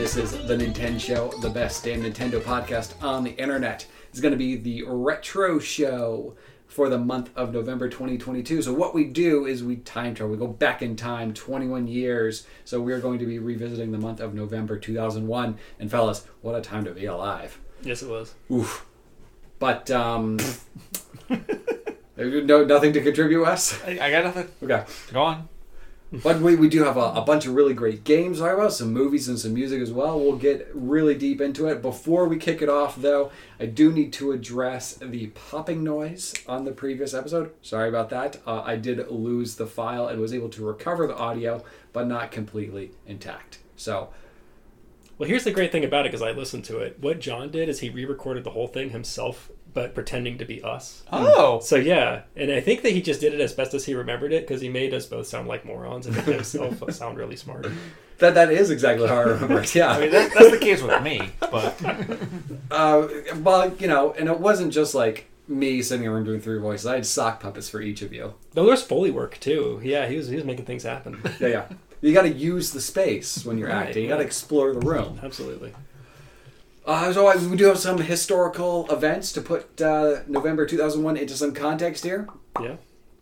This is the Nintendo Show, the best damn Nintendo podcast on the internet. It's going to be the retro show for the month of November 2022. So what we do is we time travel. We go back in time 21 years. So we're going to be revisiting the month of November 2001. And fellas, what a time to be alive. Yes, it was. Oof. But, nothing to contribute, Wes? I got nothing. Okay. Go on. But we do have a bunch of really great games to talk about, some movies and some music as well. We'll get really deep into it. Before we kick it off, though, I do need to address the popping noise on the previous episode. Sorry about that. I did lose the file and was able to recover the audio, but not completely intact. So, well, here's the great thing about it, because I listened to it. What John did is he re-recorded the whole thing himself, but pretending to be us. Oh. So, yeah. And I think that he just did it as best as he remembered it, because he made us both sound like morons and made himself sound really smart. That is exactly how I remember it, yeah. I mean, that's the case with me, but... Well, you know, and it wasn't just like me sitting around doing three voices. I had sock puppets for each of you. Though there's Foley work, too. Yeah, he was making things happen. Yeah. You got to use the space when you're Right, acting. You got to explore the room. Absolutely. So we do have some historical events to put November 2001 into some context here. Yeah.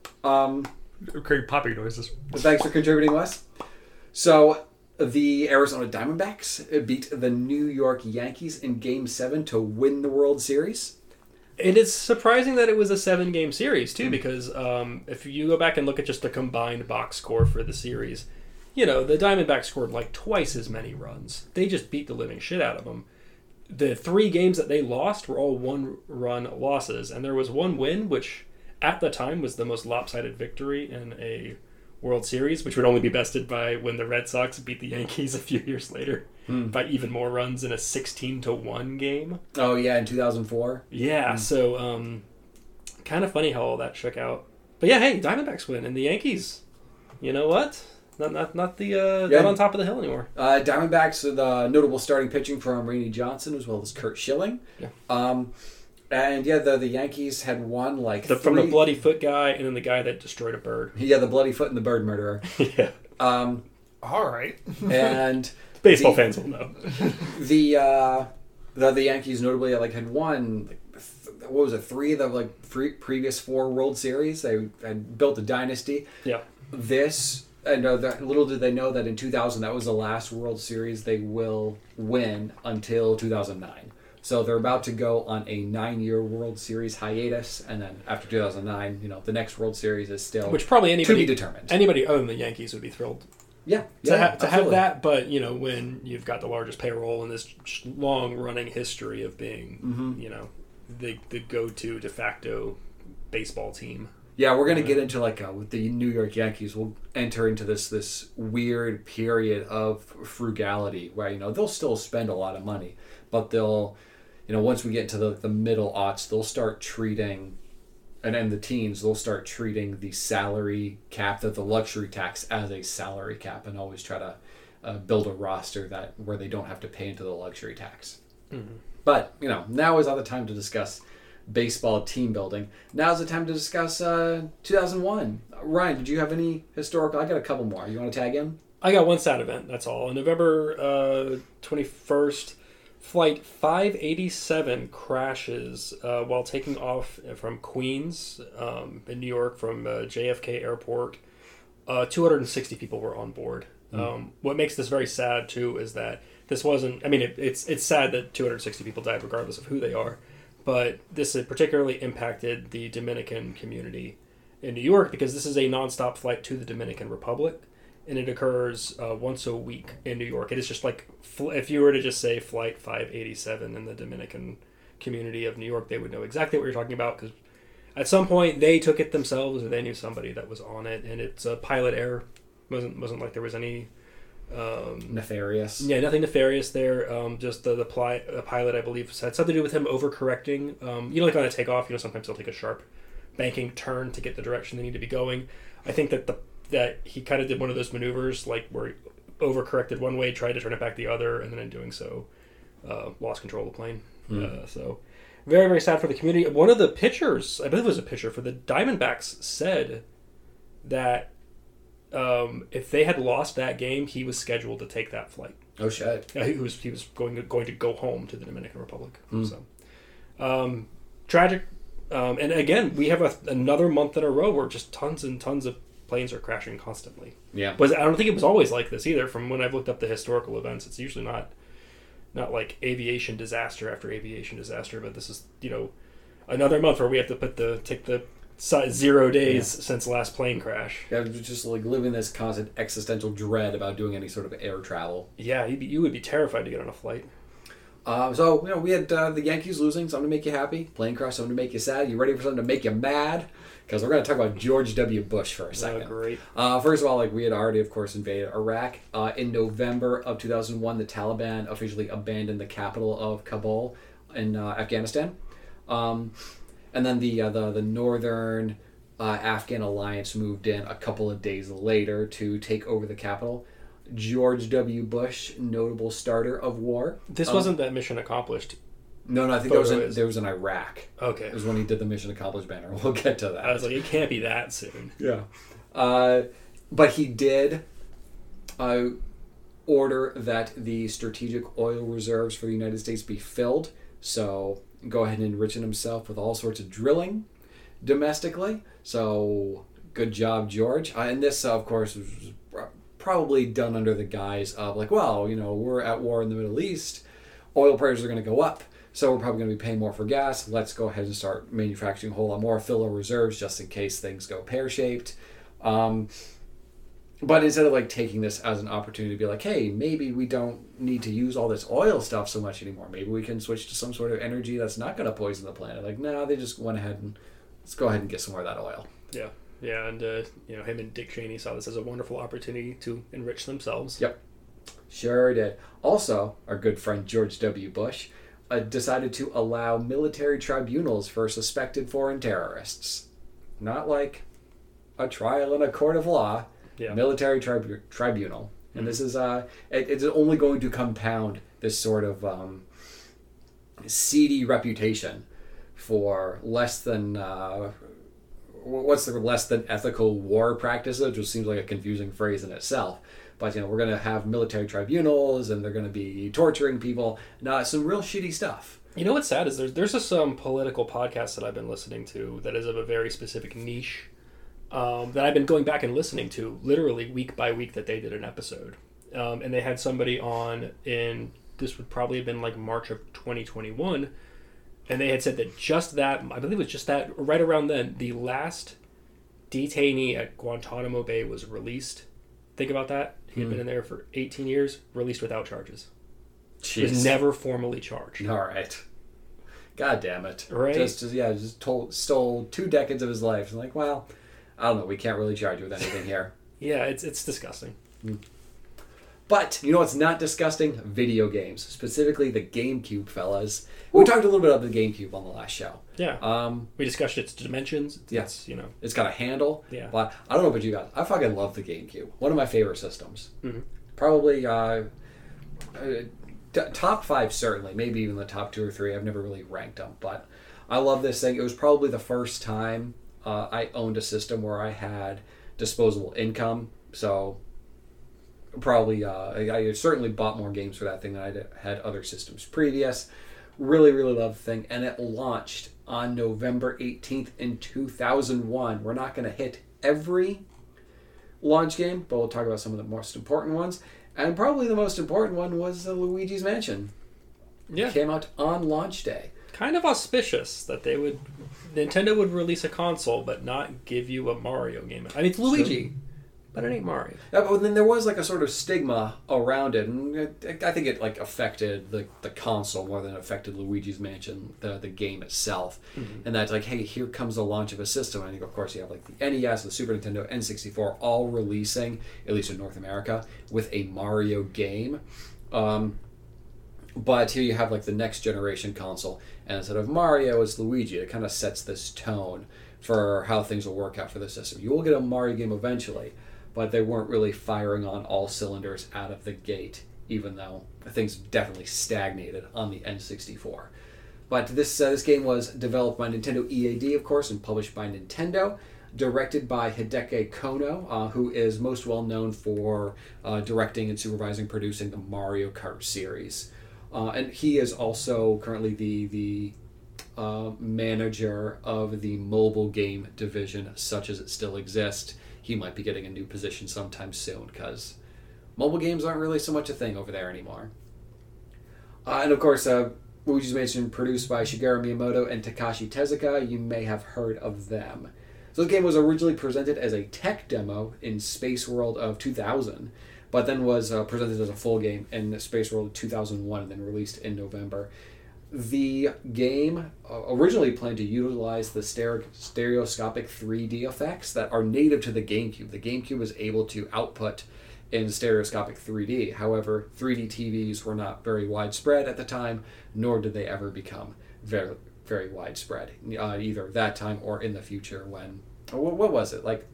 Great popping noises. Thanks for contributing, Wes. So the Arizona Diamondbacks beat the New York Yankees in Game 7 to win the World Series. It is surprising that it was a 7-game series, too, because if you go back and look at just the combined box score for the series, you know, the Diamondbacks scored like twice as many runs. They just beat the living shit out of them. The 3 games that they lost were all 1-run losses, and there was one win, which at the time was the most lopsided victory in a World Series, which would only be bested by when the Red Sox beat the Yankees a few years later by even more runs in a 16-1 game. Oh, yeah, in 2004. Yeah, so kind of funny how all that shook out. But yeah, hey, Diamondbacks win, and the Yankees, you know what? Not on top of the hill anymore. Diamondbacks, the notable starting pitching from Randy Johnson as well as Curt Schilling. Yeah. And yeah, the Yankees had won like from the bloody foot guy and then the guy that destroyed a bird. Yeah, the bloody foot and the bird murderer. Yeah. All right. And baseball fans will know. The Yankees notably had won what was it, 3 of the previous 4 World Series. They had built a dynasty. Yeah. And little did they know that in 2000 that was the last World Series they will win until 2009. So they're about to go on a 9-year World Series hiatus, and then after 2009, the next World Series is still to be determined. Anybody other than the Yankees would be thrilled. Yeah, to have that, but when you've got the largest payroll in this long-running history of being, the go-to de facto baseball team. Yeah, we're going to get into with the New York Yankees, we'll enter into this weird period of frugality where, they'll still spend a lot of money, but they'll, once we get into the middle aughts, they'll start treating, and then the teens, they'll start treating the salary cap, the luxury tax as a salary cap, and always try to build a roster where they don't have to pay into the luxury tax. Mm-hmm. But, now is not the time to discuss baseball team building. Now's the time to discuss 2001. Ryan, did you have any historical? I got a couple more. You want to tag in? I got one sad event, that's all. On November 21st, Flight 587 crashes while taking off from Queens in New York from JFK Airport. 260 people were on board. What makes this very sad, too, is that this wasn't... it's sad that 260 people died regardless of who they are. But this particularly impacted the Dominican community in New York because this is a nonstop flight to the Dominican Republic, and it occurs once a week in New York. It is just like if you were to just say Flight 587 in the Dominican community of New York, they would know exactly what you're talking about because at some point they took it themselves or they knew somebody that was on it, and it's a pilot error. Wasn't like there was any nefarious. Yeah, nothing nefarious there. Just the pilot, I believe, had something to do with him overcorrecting. Like on a takeoff, sometimes they'll take a sharp banking turn to get the direction they need to be going. I think that he kind of did one of those maneuvers, like where he overcorrected one way, tried to turn it back the other, and then in doing so, lost control of the plane. So very, very sad for the community. One of the pitchers, I believe it was a pitcher for the Diamondbacks, said that if they had lost that game, he was scheduled to take that flight. Oh shit! Yeah, he was going to go home to the Dominican Republic. So, tragic. And again, we have another month in a row where just tons and tons of planes are crashing constantly. Yeah. But I don't think it was always like this either. From when I've looked up the historical events, it's usually not like aviation disaster after aviation disaster. But this is another month where we have to take the 0 days since last plane crash. Yeah, just like living this constant existential dread about doing any sort of air travel. Yeah, you would be terrified to get on a flight. So we had the Yankees losing, something to make you happy. Plane crash, something to make you sad. You ready for something to make you mad? Because we're going to talk about George W. Bush for a second. Oh, great. First of all, we had already, of course, invaded Iraq. In November of 2001, the Taliban officially abandoned the capital of Kabul in Afghanistan. And then the Northern Afghan Alliance moved in a couple of days later to take over the capital. George W. Bush, notable starter of war. This wasn't that mission accomplished. No, I think there was in Iraq. Okay. It was when he did the mission accomplished banner. We'll get to that. I was like, it can't be that soon. Yeah. But he did order that the strategic oil reserves for the United States be filled. So go ahead and enrich himself with all sorts of drilling domestically. So good job, George. And this, of course, was probably done under the guise of we're at war in the Middle East. Oil prices are going to go up. So we're probably going to be paying more for gas. Let's go ahead and start manufacturing a whole lot more, fill our reserves just in case things go pear-shaped. But instead of taking this as an opportunity to be like, hey, maybe we don't need to use all this oil stuff so much anymore. Maybe we can switch to some sort of energy that's not going to poison the planet. No, they just went ahead and let's go ahead and get some more of that oil. Yeah. Yeah, and him and Dick Cheney saw this as a wonderful opportunity to enrich themselves. Yep. Sure did. Also, our good friend George W. Bush decided to allow military tribunals for suspected foreign terrorists. Not like a trial in a court of law. Yeah. Military tribunal. And this is it's only going to compound this sort of seedy reputation for less than ethical war practices, which seems like a confusing phrase in itself. But we're going to have military tribunals, and they're going to be torturing people. Some real shitty stuff. You know what's sad is there's some political podcasts that I've been listening to that is of a very specific niche that I've been going back and listening to literally week by week that they did an episode. And they had somebody on this would probably have been March of 2021, and they had said that I believe it was just that, right around then, the last detainee at Guantanamo Bay was released. Think about that. He had been in there for 18 years, released without charges. Jeez. He was never formally charged. All right. God damn it. Right? Stole 2 decades of his life. It's well, I don't know. We can't really charge you with anything here. Yeah, it's disgusting. But, you know what's not disgusting? Video games. Specifically the GameCube, fellas. We talked a little bit about the GameCube on the last show. Yeah. We discussed its dimensions. Yes. It's got a handle. Yeah. But I don't know about you guys. I fucking love the GameCube. One of my favorite systems. Mm-hmm. Probably top 5, certainly. Maybe even the top 2 or 3. I've never really ranked them. But I love this thing. It was probably the first time I owned a system where I had disposable income. So probably I certainly bought more games for that thing than I had other systems previous. Really, really love the thing. And it launched on November 18th in 2001. We're not going to hit every launch game, but we'll talk about some of the most important ones. And probably the most important one was Luigi's Mansion. Yeah. It came out on launch day. Kind of auspicious that Nintendo would release a console but not give you a Mario game. I mean, it's Luigi, but it ain't Mario. Yeah, but then there was a sort of stigma around it, and I think it affected the console more than it affected Luigi's Mansion, the game itself. Mm-hmm. And that's hey, here comes the launch of a system. I think, of course, you have the NES, the Super Nintendo, N64, all releasing, at least in North America, with a Mario game. But here you have the next generation console, and instead of Mario, it's Luigi. It kind of sets this tone for how things will work out for the system. You will get a Mario game eventually, but they weren't really firing on all cylinders out of the gate, even though things definitely stagnated on the N64. But this game was developed by Nintendo EAD, of course, and published by Nintendo. directed by Hideki Kono, who is most well known for directing and supervising producing the Mario Kart series. And he is also currently the manager of the mobile game division, such as it still exists. He might be getting a new position sometime soon, because mobile games aren't really so much a thing over there anymore. And of course, we just mentioned, produced by Shigeru Miyamoto and Takashi Tezuka. You may have heard of them. So the game was originally presented as a tech demo in Space World of 2000, but then was presented as a full game in Space World of 2001 and then released in November. The game originally planned to utilize the stereoscopic 3D effects that are native to the GameCube. The GameCube was able to output in stereoscopic 3D. However, 3D TVs were not very widespread at the time, nor did they ever become very, very widespread, either that time or in the future when... What was it? Like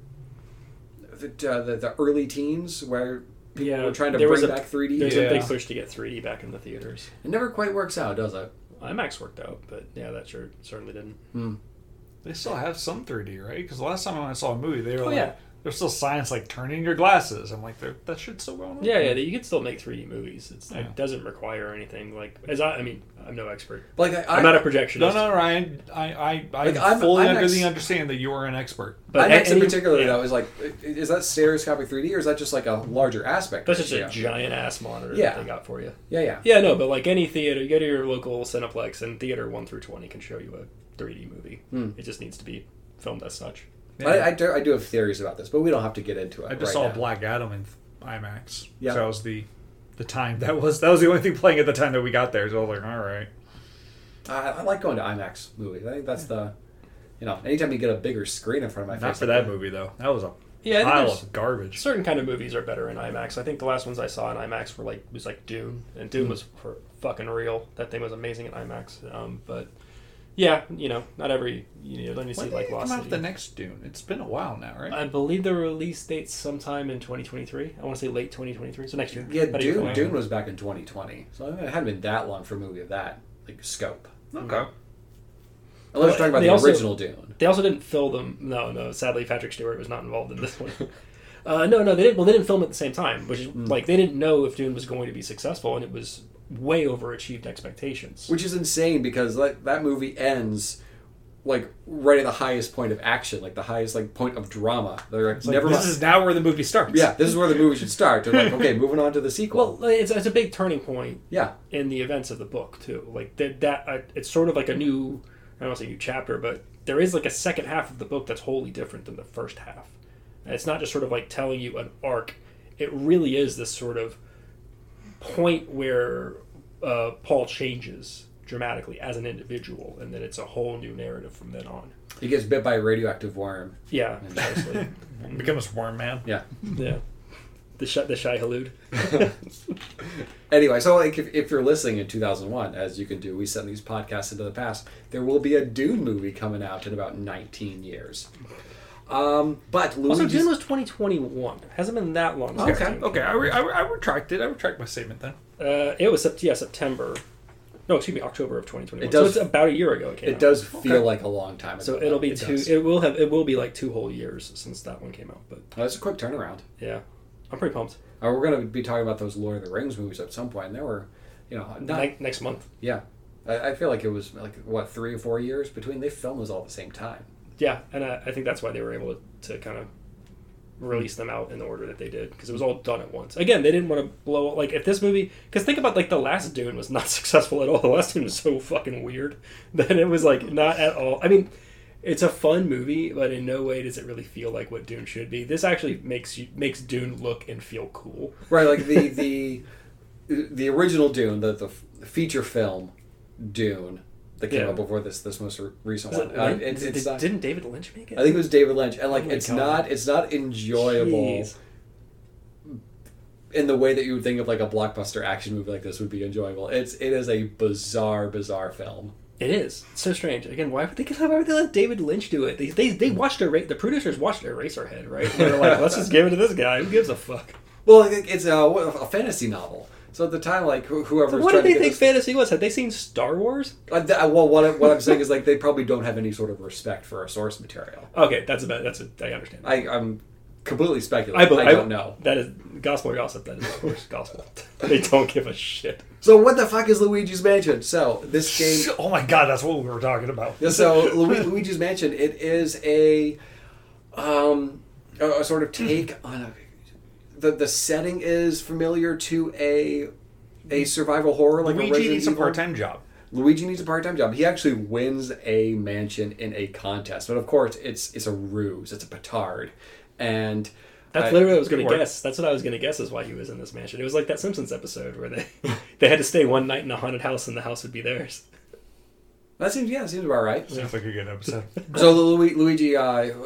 the early teens where people were trying to bring back 3D? There's a big push to get 3D back in the theaters. It never quite works out, does it? IMAX worked out, but yeah, that certainly didn't. They still have some 3D, right? Because the last time I saw a movie, they were there's still science like turning your glasses. I'm like, that shit's still going on. Yeah, you can still make 3D movies. It doesn't require anything like I'm no expert. Like I'm not a projectionist. No, Ryan. I'm fully under the understanding that you are an expert. But IMAX in particular, though, is that stereoscopic 3D or is that just like a larger aspect? That's just a giant ass monitor that they got for you. Yeah. No, but like any theater, you go to your local Cineplex and theater 1 through 20 can show you a 3D movie. It just needs to be filmed as such. Yeah. I do have theories about this, but we don't have to get into it. I just saw Black Adam in IMAX. Yeah, so that was the time. That was the only thing playing at the time that we got there. So I was like, all right. I like going to IMAX movies. I think that's anytime you get a bigger screen in front of my face. Not for that movie though. That was a pile of garbage. Certain kind of movies are better in IMAX. I think the last ones I saw in IMAX was like Dune, and Dune was for fucking real. That thing was amazing in IMAX. But. Yeah, not every... then you see like Lost City. Come out the next Dune? It's been a while now, right? I believe the release date's sometime in 2023. I want to say late 2023, so next year. Yeah, Dune was back in 2020, so it hadn't been that long for a movie of that scope. Okay. Unless you're talking about the original Dune. They also didn't film them... No, sadly Patrick Stewart was not involved in this one. No, they didn't. Well, they didn't film it at the same time, which is they didn't know if Dune was going to be successful, and it was way overachieved expectations. Which is insane because that movie ends right at the highest point of action, the highest point of drama. They're this is now where the movie starts. Yeah, this is where the movie should start. They're like, okay, moving on to the sequel. Well, it's a big turning point. Yeah. In the events of the book too, it's sort of like a new, I don't want to say new chapter, but there is a second half of the book that's wholly different than the first half. And it's not just sort of telling you an arc. It really is this sort of point where Paul changes dramatically as an individual, and then it's a whole new narrative from then on. He gets bit by a radioactive worm. Yeah, precisely. Becomes Worm Man. Yeah. The Shai Halud. Anyway, so if you're listening in 2001, as you can do, we send these podcasts into the past. There will be a Dune movie coming out in about 19 years. But also Dune was 2021. It hasn't been that long. Okay. I retract it. I retract my statement then. It was September. No, excuse me, October of 2021. So it's about a year ago it came out. It does feel like a long time ago. So it'll be it will be 2 whole years since that one came out. But that's a quick turnaround. Yeah. I'm pretty pumped. We're going to be talking about those Lord of the Rings movies at some point, and there were, next month. Yeah. I feel like it was 3 or 4 years between. They filmed those all at the same time. Yeah, and I think that's why they were able to kind of release them out in the order that they did, because it was all done at once. Again, they didn't want to blow if this movie, because think about the last Dune was not successful at all. The last Dune was so fucking weird that it was not at all. I mean, it's a fun movie, but in no way does it really feel like what Dune should be. This actually makes Dune look and feel cool. Right, the original Dune, the feature film Dune that came out before this most recent one. Didn't David Lynch make it? I think it was David Lynch, and it's not enjoyable. Jeez. In the way that you would think of a blockbuster action movie like this would be enjoyable. It is a bizarre film. It is. It's so strange. Again, why would they let David Lynch do it? They watched the producers watched Eraserhead, right? And they're like, let's just give it to this guy. Who gives a fuck? Well, it's a fantasy novel. So at the time, like whoever. So what did they think fantasy was? Had they seen Star Wars? Well, what I'm saying is like they probably don't have any sort of respect for our source material. Okay, I understand. I'm completely speculating. I don't know. That is gospel gossip. That is of course gospel. They don't give a shit. So what the fuck is Luigi's Mansion? So this game. Oh my god, that's what we were talking about. So Luigi's Mansion. It is a sort of take on the setting is familiar to a survival horror like Luigi needs a part-time job. Luigi needs a part-time job. He actually wins a mansion in a contest, but of course it's a ruse. It's a petard, and that's literally what I was going to guess. That's what I was going to guess is why he was in this mansion. It was like that Simpsons episode where they had to stay one night in a haunted house and the house would be theirs. That seems about right. Seems like a good episode. So Luigi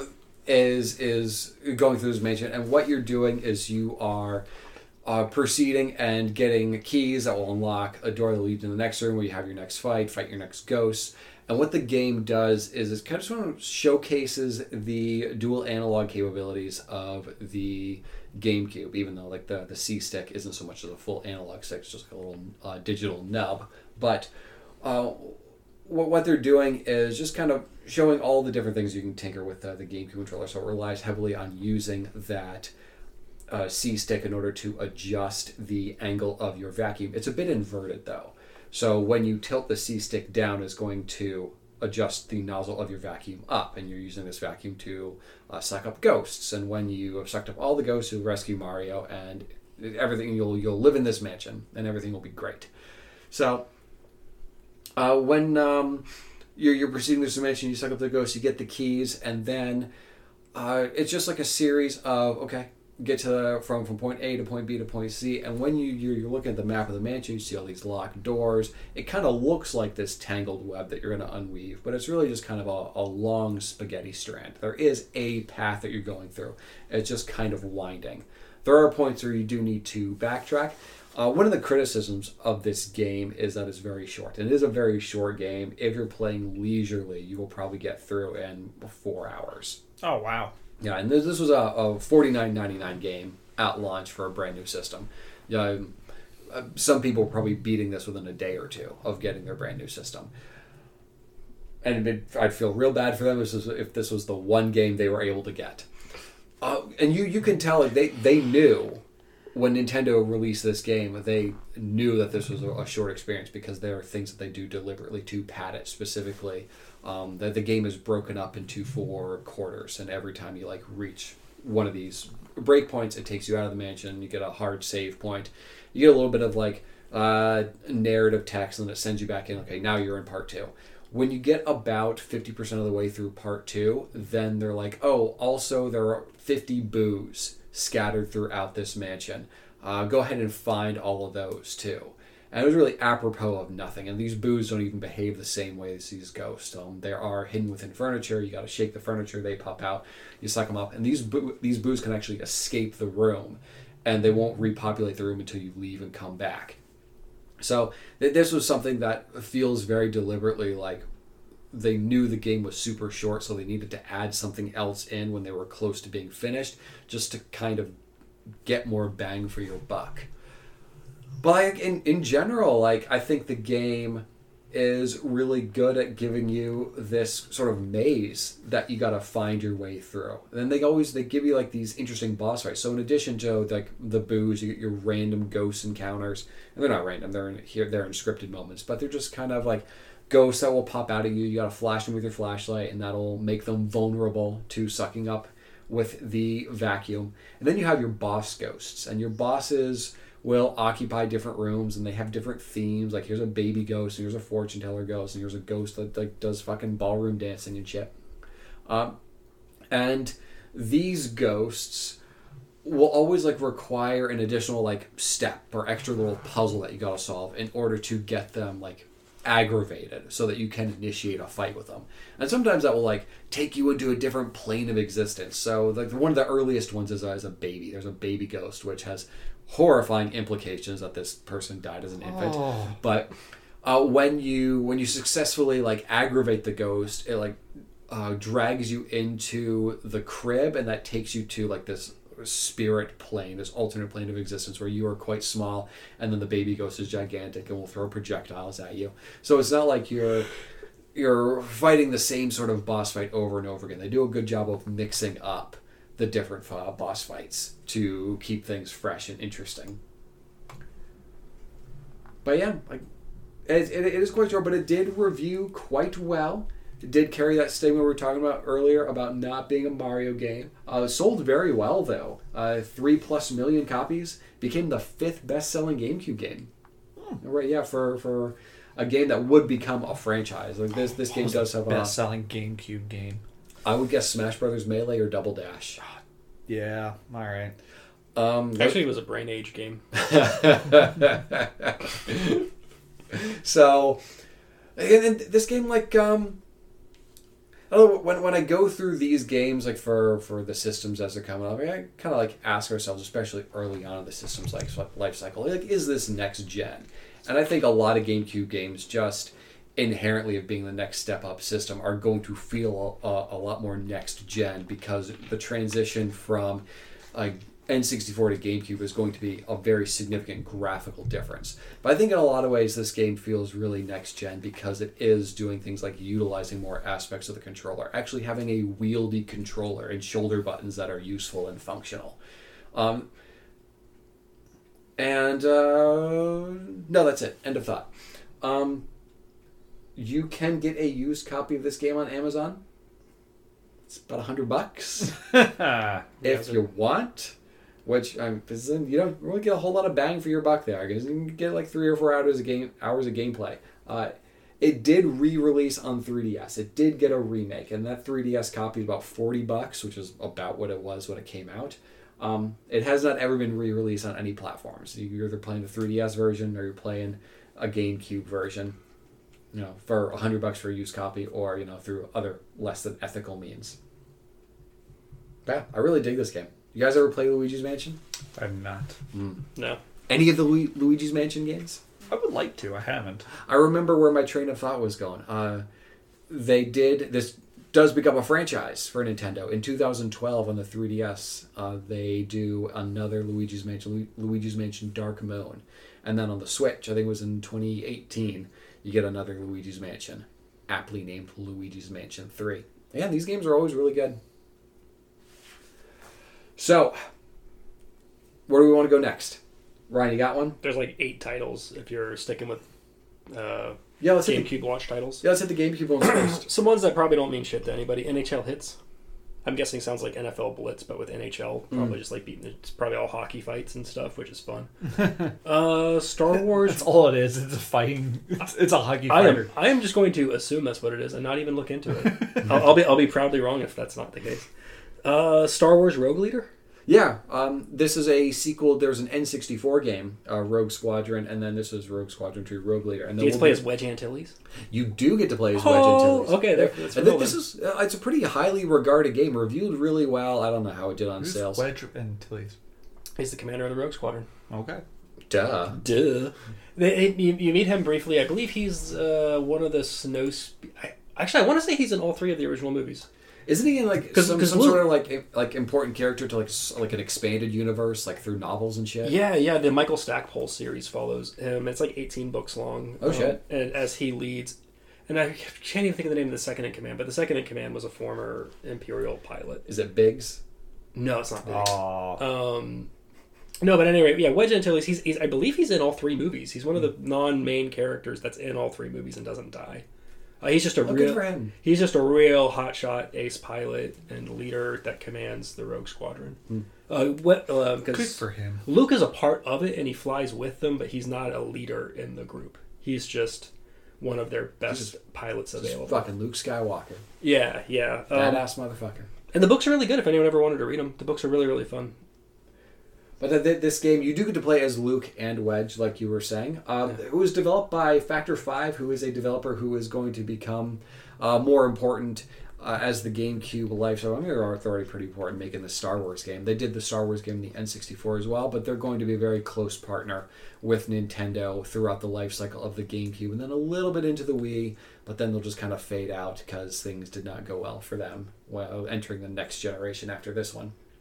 is going through this mansion, and what you're doing is you are proceeding and getting keys that will unlock a door that leads to the next room where you have your next fight your next ghosts. And what the game does is it kind of sort of showcases the dual analog capabilities of the GameCube, even though like the C stick isn't so much as a full analog stick, it's just like a little digital nub. But what they're doing is just kind of showing all the different things you can tinker with the GameCube controller. So it relies heavily on using that C stick in order to adjust the angle of your vacuum. It's a bit inverted though. So when you tilt the C stick down, it's going to adjust the nozzle of your vacuum up, and you're using this vacuum to suck up ghosts. And when you have sucked up all the ghosts, you'll rescue Mario, and everything you'll live in this mansion, and everything will be great. So when you're proceeding this mansion, you suck up the ghosts, you get the keys, and then it's just like a series of get to from point A to point B to point C, and when you're looking at the map of the mansion, you see all these locked doors. It kind of looks like this tangled web that you're going to unweave, but it's really just kind of a long spaghetti strand. There is a path that you're going through. It's just kind of winding. There are points where you do need to backtrack. One of the criticisms of this game is that it's very short. And it is a very short game. If you're playing leisurely, you will probably get through in 4 hours. Oh, wow. Yeah, and this was a $49.99 game at launch for a brand new system. Some people were probably beating this within a day or two of getting their brand new system. And I'd feel real bad for them if this was the one game they were able to get. And you can tell they knew when Nintendo released this game, they knew that this was a short experience because there are things that they do deliberately to pad it specifically. That the game is broken up into 4 quarters, and every time you reach one of these breakpoints, it takes you out of the mansion. You get a hard save point. You get a little bit of narrative text, and then it sends you back in. Okay, now you're in part 2. When you get about 50% of the way through part 2, then they're like, oh, also there are 50 boos scattered throughout this mansion. Go ahead and find all of those too. And it was really apropos of nothing. And these boos don't even behave the same way as these ghosts. They are hidden within furniture. You got to shake the furniture. They pop out. You suck them up. And these boos can actually escape the room. And they won't repopulate the room until you leave and come back. So this was something that feels very deliberately like they knew the game was super short, so they needed to add something else in when they were close to being finished, just to kind of get more bang for your buck. But in general, I think the game is really good at giving you this sort of maze that you got to find your way through. And then they give you these interesting boss fights. So in addition to the boos, you get your random ghost encounters, and they're not random. They're in scripted moments, but they're just kind of ghosts that will pop out at you. You got to flash them with your flashlight, and that'll make them vulnerable to sucking up with the vacuum. And then you have your boss ghosts, and your bosses will occupy different rooms, and they have different themes. Here's a baby ghost, and here's a fortune teller ghost, and here's a ghost that does fucking ballroom dancing and shit. And these ghosts will always require an additional step or extra little puzzle that you gotta solve in order to get them aggravated so that you can initiate a fight with them. And sometimes that will take you into a different plane of existence. So one of the earliest ones is a baby. There's a baby ghost which has horrifying implications that this person died as an infant. But when you successfully aggravate the ghost, it drags you into the crib, and that takes you to this spirit plane, this alternate plane of existence where you are quite small and then the baby ghost is gigantic and will throw projectiles at you. So it's not like you're fighting the same sort of boss fight over and over again. They do a good job of mixing up the different boss fights to keep things fresh and interesting. But yeah, it is quite short, but it did review quite well. It did carry that stigma we were talking about earlier about not being a Mario game. Sold very well, though. 3+ million copies. Became the 5th best-selling GameCube game. Right, yeah, for a game that would become a franchise. Like this game does have a best-selling GameCube game. I would guess Smash Brothers Melee or Double Dash. Yeah, all right. Actually, it was a Brain Age game. So, and this game, like, when I go through these games, like for the systems as they're coming up, I kind of like ask ourselves, especially early on in the system's life cycle, like, is this next gen? And I think a lot of GameCube games, just inherently of being the next step up system, are going to feel a lot more next gen because the transition from N64 to GameCube is going to be a very significant graphical difference. But I think in a lot of ways this game feels really next gen because it is doing things like utilizing more aspects of the controller, actually having a wieldy controller and shoulder buttons that are useful and functional. No, that's it. End of thought. You can get a used copy of this game on Amazon. It's about $100 if you want. Which you don't really get a whole lot of bang for your buck there. Because you can get like 3 or 4 hours of gameplay. It did re-release on 3DS. It did get a remake, and that 3DS copy is about $40, which is about what it was when it came out. It has not ever been re-released on any platforms. You're either playing the 3DS version or you're playing a GameCube version. For $100 for a used copy, or through other less than ethical means. Yeah, I really dig this game. You guys ever play Luigi's Mansion? I'm not. No. Any of the Luigi's Mansion games? I would like to. I haven't. I remember where my train of thought was going. This does become a franchise for Nintendo. In 2012 on the 3DS, they do another Luigi's Mansion Dark Moon. And then on the Switch, I think it was in 2018, you get another Luigi's Mansion, aptly named Luigi's Mansion 3. Yeah, these games are always really good. So, where do we want to go next? Ryan, you got one? There's like 8 titles if you're sticking with let's GameCube launch titles. Yeah, let's hit the GameCube ones first. Some ones that probably don't mean shit to anybody. NHL Hits. I'm guessing sounds like NFL Blitz, but with NHL. Probably just like it's probably all hockey fights and stuff, which is fun. Star Wars. That's all it is. It's a fighting. It's a hockey fighter. I am just going to assume that's what it is and not even look into it. I'll be proudly wrong if that's not the case. Star Wars Rogue Leader. Yeah, this is a sequel. There's an N64 game, Rogue Squadron, and then this is Rogue Squadron 2 Rogue Leader. And do you get to play as Wedge Antilles? You do get to play as Wedge Antilles. Okay, that's and this is it's a pretty highly regarded game, reviewed really well. I don't know how it did on sales. Wedge Antilles? He's the commander of the Rogue Squadron. Okay. Duh. You meet him briefly. I believe he's one of the snow... Actually, I want to say he's in all 3 of the original movies. Isn't he in like some sort of like important character to like an expanded universe, like through novels and shit? Yeah. The Michael Stackpole series follows him. It's like 18 books long. Oh shit! And as he leads, and I can't even think of the name of the second in command, but the second in command was a former Imperial pilot. Is it Biggs? No, it's not Biggs. Aww. No, but anyway, yeah, Wedge Antilles. He's I believe he's in all 3 movies. He's one of the non-main characters that's in all 3 movies and doesn't die. He's just a good for him. He's just a real hotshot ace pilot and leader that commands the Rogue Squadron. Good for him. Luke is a part of it and he flies with them, but he's not a leader in the group. He's just one of their best pilots available. Fucking Luke Skywalker. Yeah. Badass motherfucker. And the books are really good if anyone ever wanted to read them. The books are really, really fun. But this game, you do get to play as Luke and Wedge, like you were saying. It was developed by Factor 5, who is a developer who is going to become more important as the GameCube life. So they're already pretty important making the Star Wars game. They did the Star Wars game in the N64 as well, but they're going to be a very close partner with Nintendo throughout the life cycle of the GameCube, and then a little bit into the Wii, but then they'll just kind of fade out because things did not go well for them while entering the next generation after this one.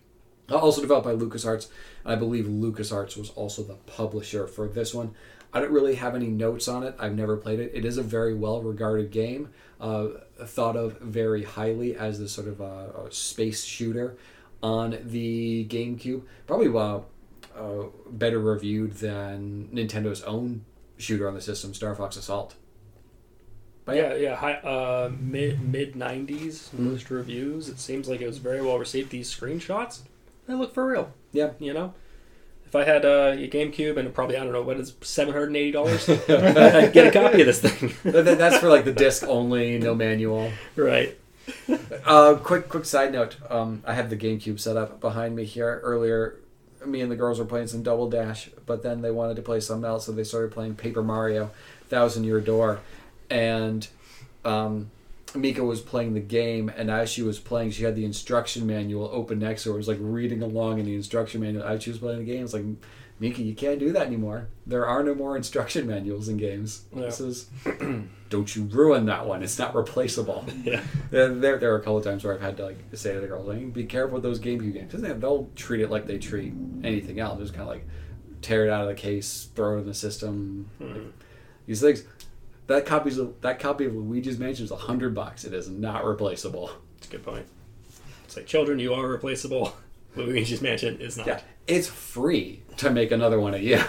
Also developed by LucasArts, and I believe LucasArts was also the publisher for this one. I don't really have any notes on it. I've never played it. It is a very well-regarded game, thought of very highly as this sort of a space shooter on the GameCube. Probably better reviewed than Nintendo's own shooter on the system, Star Fox Assault. But high, mid 90s most reviews. It seems like it was very well received. These screenshots, they look for real. Yeah, you know. If I had a GameCube and probably, I don't know, what is $780? I'd get a copy of this thing. That's for like the disc only, no manual. Right. Quick side note. I have the GameCube set up behind me here. Earlier, me and the girls were playing some Double Dash, but then they wanted to play something else, so they started playing Paper Mario, Thousand Year Door. And Mika was playing the game, and as she was playing, she had the instruction manual open next to her. It was like reading along in the instruction manual as she was playing the game. It's like, Mika, you can't do that anymore. There are no more instruction manuals in games. Yeah. This is, don't you ruin that one. It's not replaceable. Yeah. There are a couple of times where I've had to say to the girls, like, be careful with those GameCube games. They'll treat it like they treat anything else. Just kind of tear it out of the case, throw it in the system. These things. That copy of Luigi's Mansion is $100. It is not replaceable. That's a good point. It's like, children, you are replaceable. Luigi's Mansion is not. Yeah, it's free to make another one of you.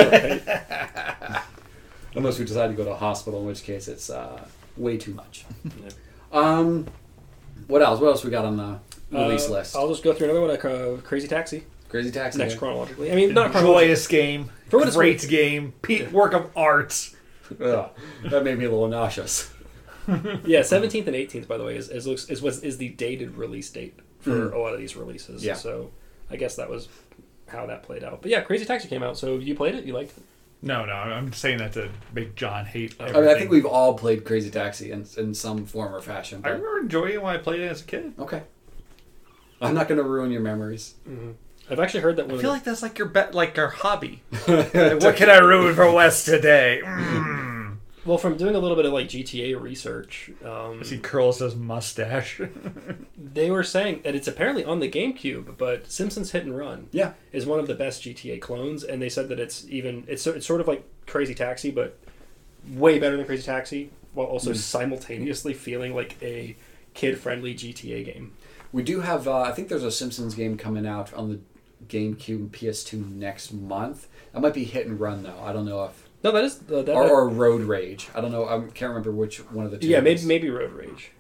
Unless we decide to go to a hospital, in which case it's way too much. Yeah. What else? What else we got on the release list? I'll just go through another one, Crazy Taxi. Crazy Taxi. Next chronologically. I mean, not chronologically. Joyous game. For what great game. Work of art. That made me a little nauseous. Yeah, 17th and 18th, by the way, is the dated release date for a lot of these releases. Yeah. So I guess that was how that played out. But yeah, Crazy Taxi came out. So you played it? You liked it? No, I'm saying that to make John hate everything. I mean, I think we've all played Crazy Taxi in some form or fashion. I remember enjoying it when I played it as a kid. Okay. I'm not going to ruin your memories. Mm-hmm. I've actually heard that. I feel like that's like your hobby. What can I ruin for Wes today? Well, from doing a little bit of GTA research, as he curls his mustache, they were saying that it's apparently on the GameCube, but Simpsons Hit and Run is one of the best GTA clones, and they said that it's sort of like Crazy Taxi, but way better than Crazy Taxi, while also simultaneously feeling like a kid-friendly GTA game. We do have, I think there's a Simpsons game coming out on the GameCube and PS2 next month. That might be Hit and Run, though. I don't know if... No, that is... or Road Rage. I don't know. I can't remember which one of the two. Yeah, maybe Road Rage.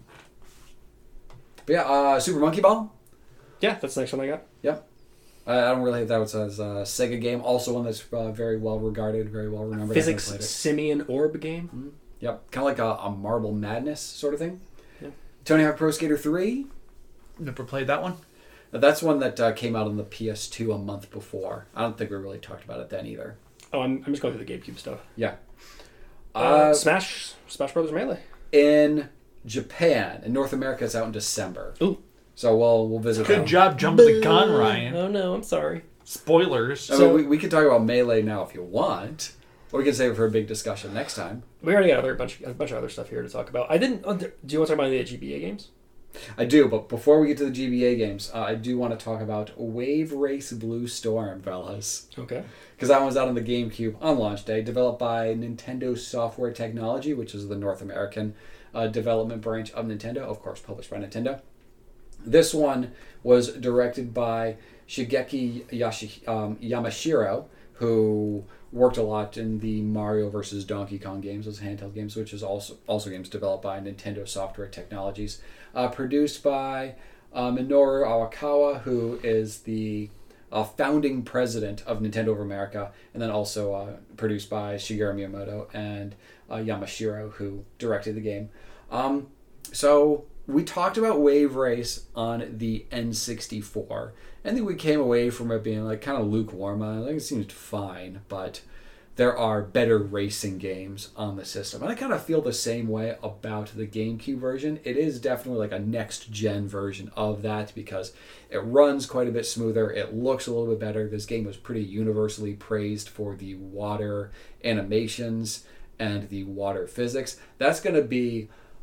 But yeah, Super Monkey Ball? Yeah, that's the next one I got. Yeah. I don't really have that. It's a Sega game. Also one that's very well regarded, very well remembered. Physics Simian Orb game. Mm-hmm. Yep. Kind of like a Marble Madness sort of thing. Yeah. Tony Hawk Pro Skater 3? Never played that one. That's one that came out on the PS2 a month before. I don't think we really talked about it then either. Oh, I'm just going through the GameCube stuff. Yeah. Smash Brothers Melee. In Japan. In North America, it's out in December. Ooh. So we'll visit Good job jumping the gun, Ryan. Oh, no, I'm sorry. Spoilers. I mean, we could talk about Melee now if you want. Or we can save it for a big discussion next time. We already got a bunch of other stuff here to talk about. Do you want to talk about the GBA games? I do, but before we get to the GBA games, I do want to talk about Wave Race Blue Storm, fellas. Okay. Because that one's out on the GameCube on launch day, developed by Nintendo Software Technology, which is the North American development branch of Nintendo, of course, published by Nintendo. This one was directed by Shigeki Yamashiro, who worked a lot in the Mario vs. Donkey Kong games, those handheld games, which is also games developed by Nintendo Software Technologies. Produced by Minoru Awakawa, who is the founding president of Nintendo of America, and then also produced by Shigeru Miyamoto and Yamashiro, who directed the game. So we talked about Wave Race on the N64. I think we came away from it being kind of lukewarm. I think it seemed fine, but there are better racing games on the system. And I kind of feel the same way about the GameCube version. It is definitely a next-gen version of that because it runs quite a bit smoother. It looks a little bit better. This game was pretty universally praised for the water animations and the water physics. That's going to be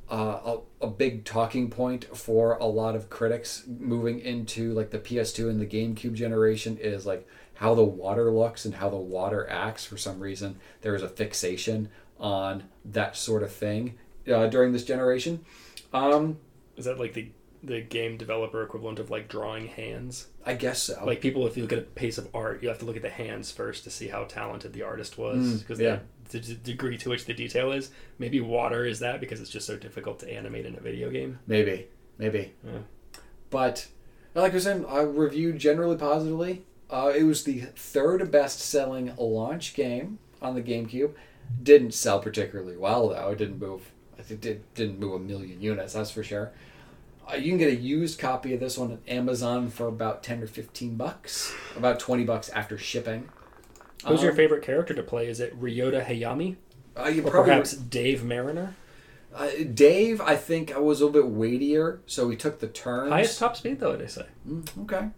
a big talking point for a lot of critics moving into like the PS2 and the GameCube generation is like how the water looks and how the water acts. For some reason, there is a fixation on that sort of thing during this generation. Is that like the game developer equivalent of like drawing hands? I guess so. Like people, if you look at a piece of art, you have to look at the hands first to see how talented the artist was, because the degree to which the detail is. Maybe water is that because it's just so difficult to animate in a video game. Maybe. Yeah. But like I was saying, I reviewed generally positively. It was the third best-selling launch game on the GameCube. Didn't sell particularly well though. It didn't move. I think it didn't move 1 million units. That's for sure. You can get a used copy of this one at Amazon for about $10 or $15, about $20 after shipping. Who's your favorite character to play? Is it Ryota Hayami? Or perhaps Dave Mariner? Dave, I think, was a little bit weightier, so he took the turns. Highest top speed, though, they say. Okay.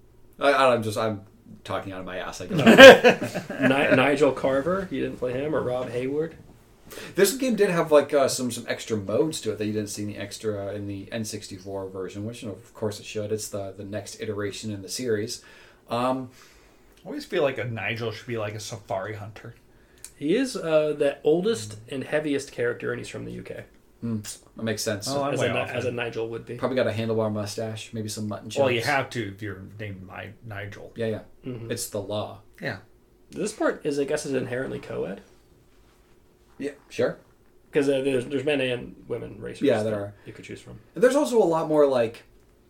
I'm talking out of my ass, I guess. Nigel Carver, you didn't play him, or Rob Hayward? This game did have like some extra modes to it that you didn't see in the N64 version, which of course it should. It's the next iteration in the series. I always feel like a Nigel should be like a safari hunter. He is the oldest and heaviest character, and he's from the UK. That makes sense. Oh, as a Nigel would be. Probably got a handlebar mustache, maybe some mutton chops. Well, you have to if you're named Nigel. Yeah. Mm-hmm. It's the law. Yeah. This part is, I guess, is inherently co-ed. Yeah, sure. Because there's men and women racers. Yeah, there are. You could choose from. There's also a lot more like,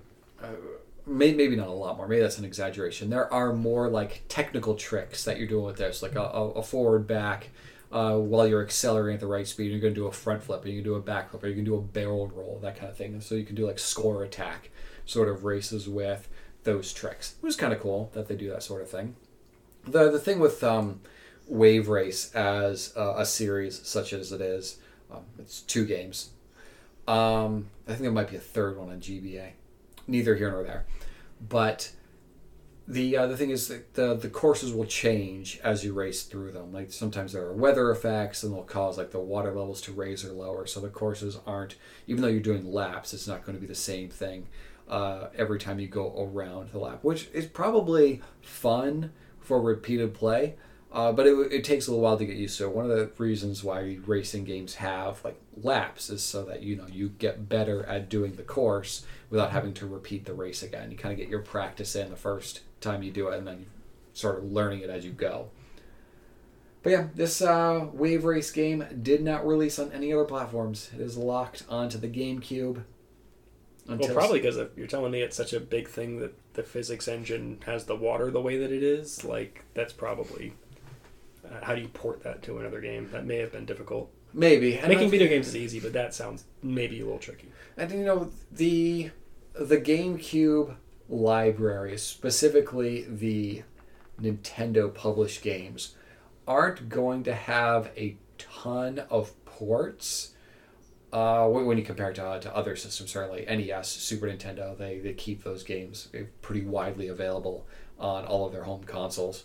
maybe not a lot more. Maybe that's an exaggeration. There are more like technical tricks that you're doing with this, like a forward back while you're accelerating at the right speed. You're going to do a front flip, or you can do a back flip, or you can do a barrel roll, that kind of thing. And so you can do like score attack sort of races with those tricks. It was kind of cool that they do that sort of thing. The thing with Wave Race as a series such as it is, it's 2 games. I think there might be a third one on GBA. Neither here nor there. But the thing is that the courses will change as you race through them. Like sometimes there are weather effects, and they'll cause like the water levels to raise or lower. So the courses aren't, even though you're doing laps, it's not going to be the same thing every time you go around the lap, which is probably fun for repeated play. But it takes a little while to get used to it. One of the reasons why racing games have like laps is so that you get better at doing the course without having to repeat the race again. You kind of get your practice in the first time you do it, and then you sort of learning it as you go. But yeah, this Wave Race game did not release on any other platforms. It is locked onto the GameCube. Well, probably because you're telling me it's such a big thing that the physics engine has the water the way that it is. Like, that's probably... how do you port that to another game? That may have been difficult. Maybe. Making video games is easy, but that sounds maybe a little tricky. And the GameCube library, specifically the Nintendo published games, aren't going to have a ton of ports when you compare it to other systems. Certainly NES, Super Nintendo, they keep those games pretty widely available on all of their home consoles.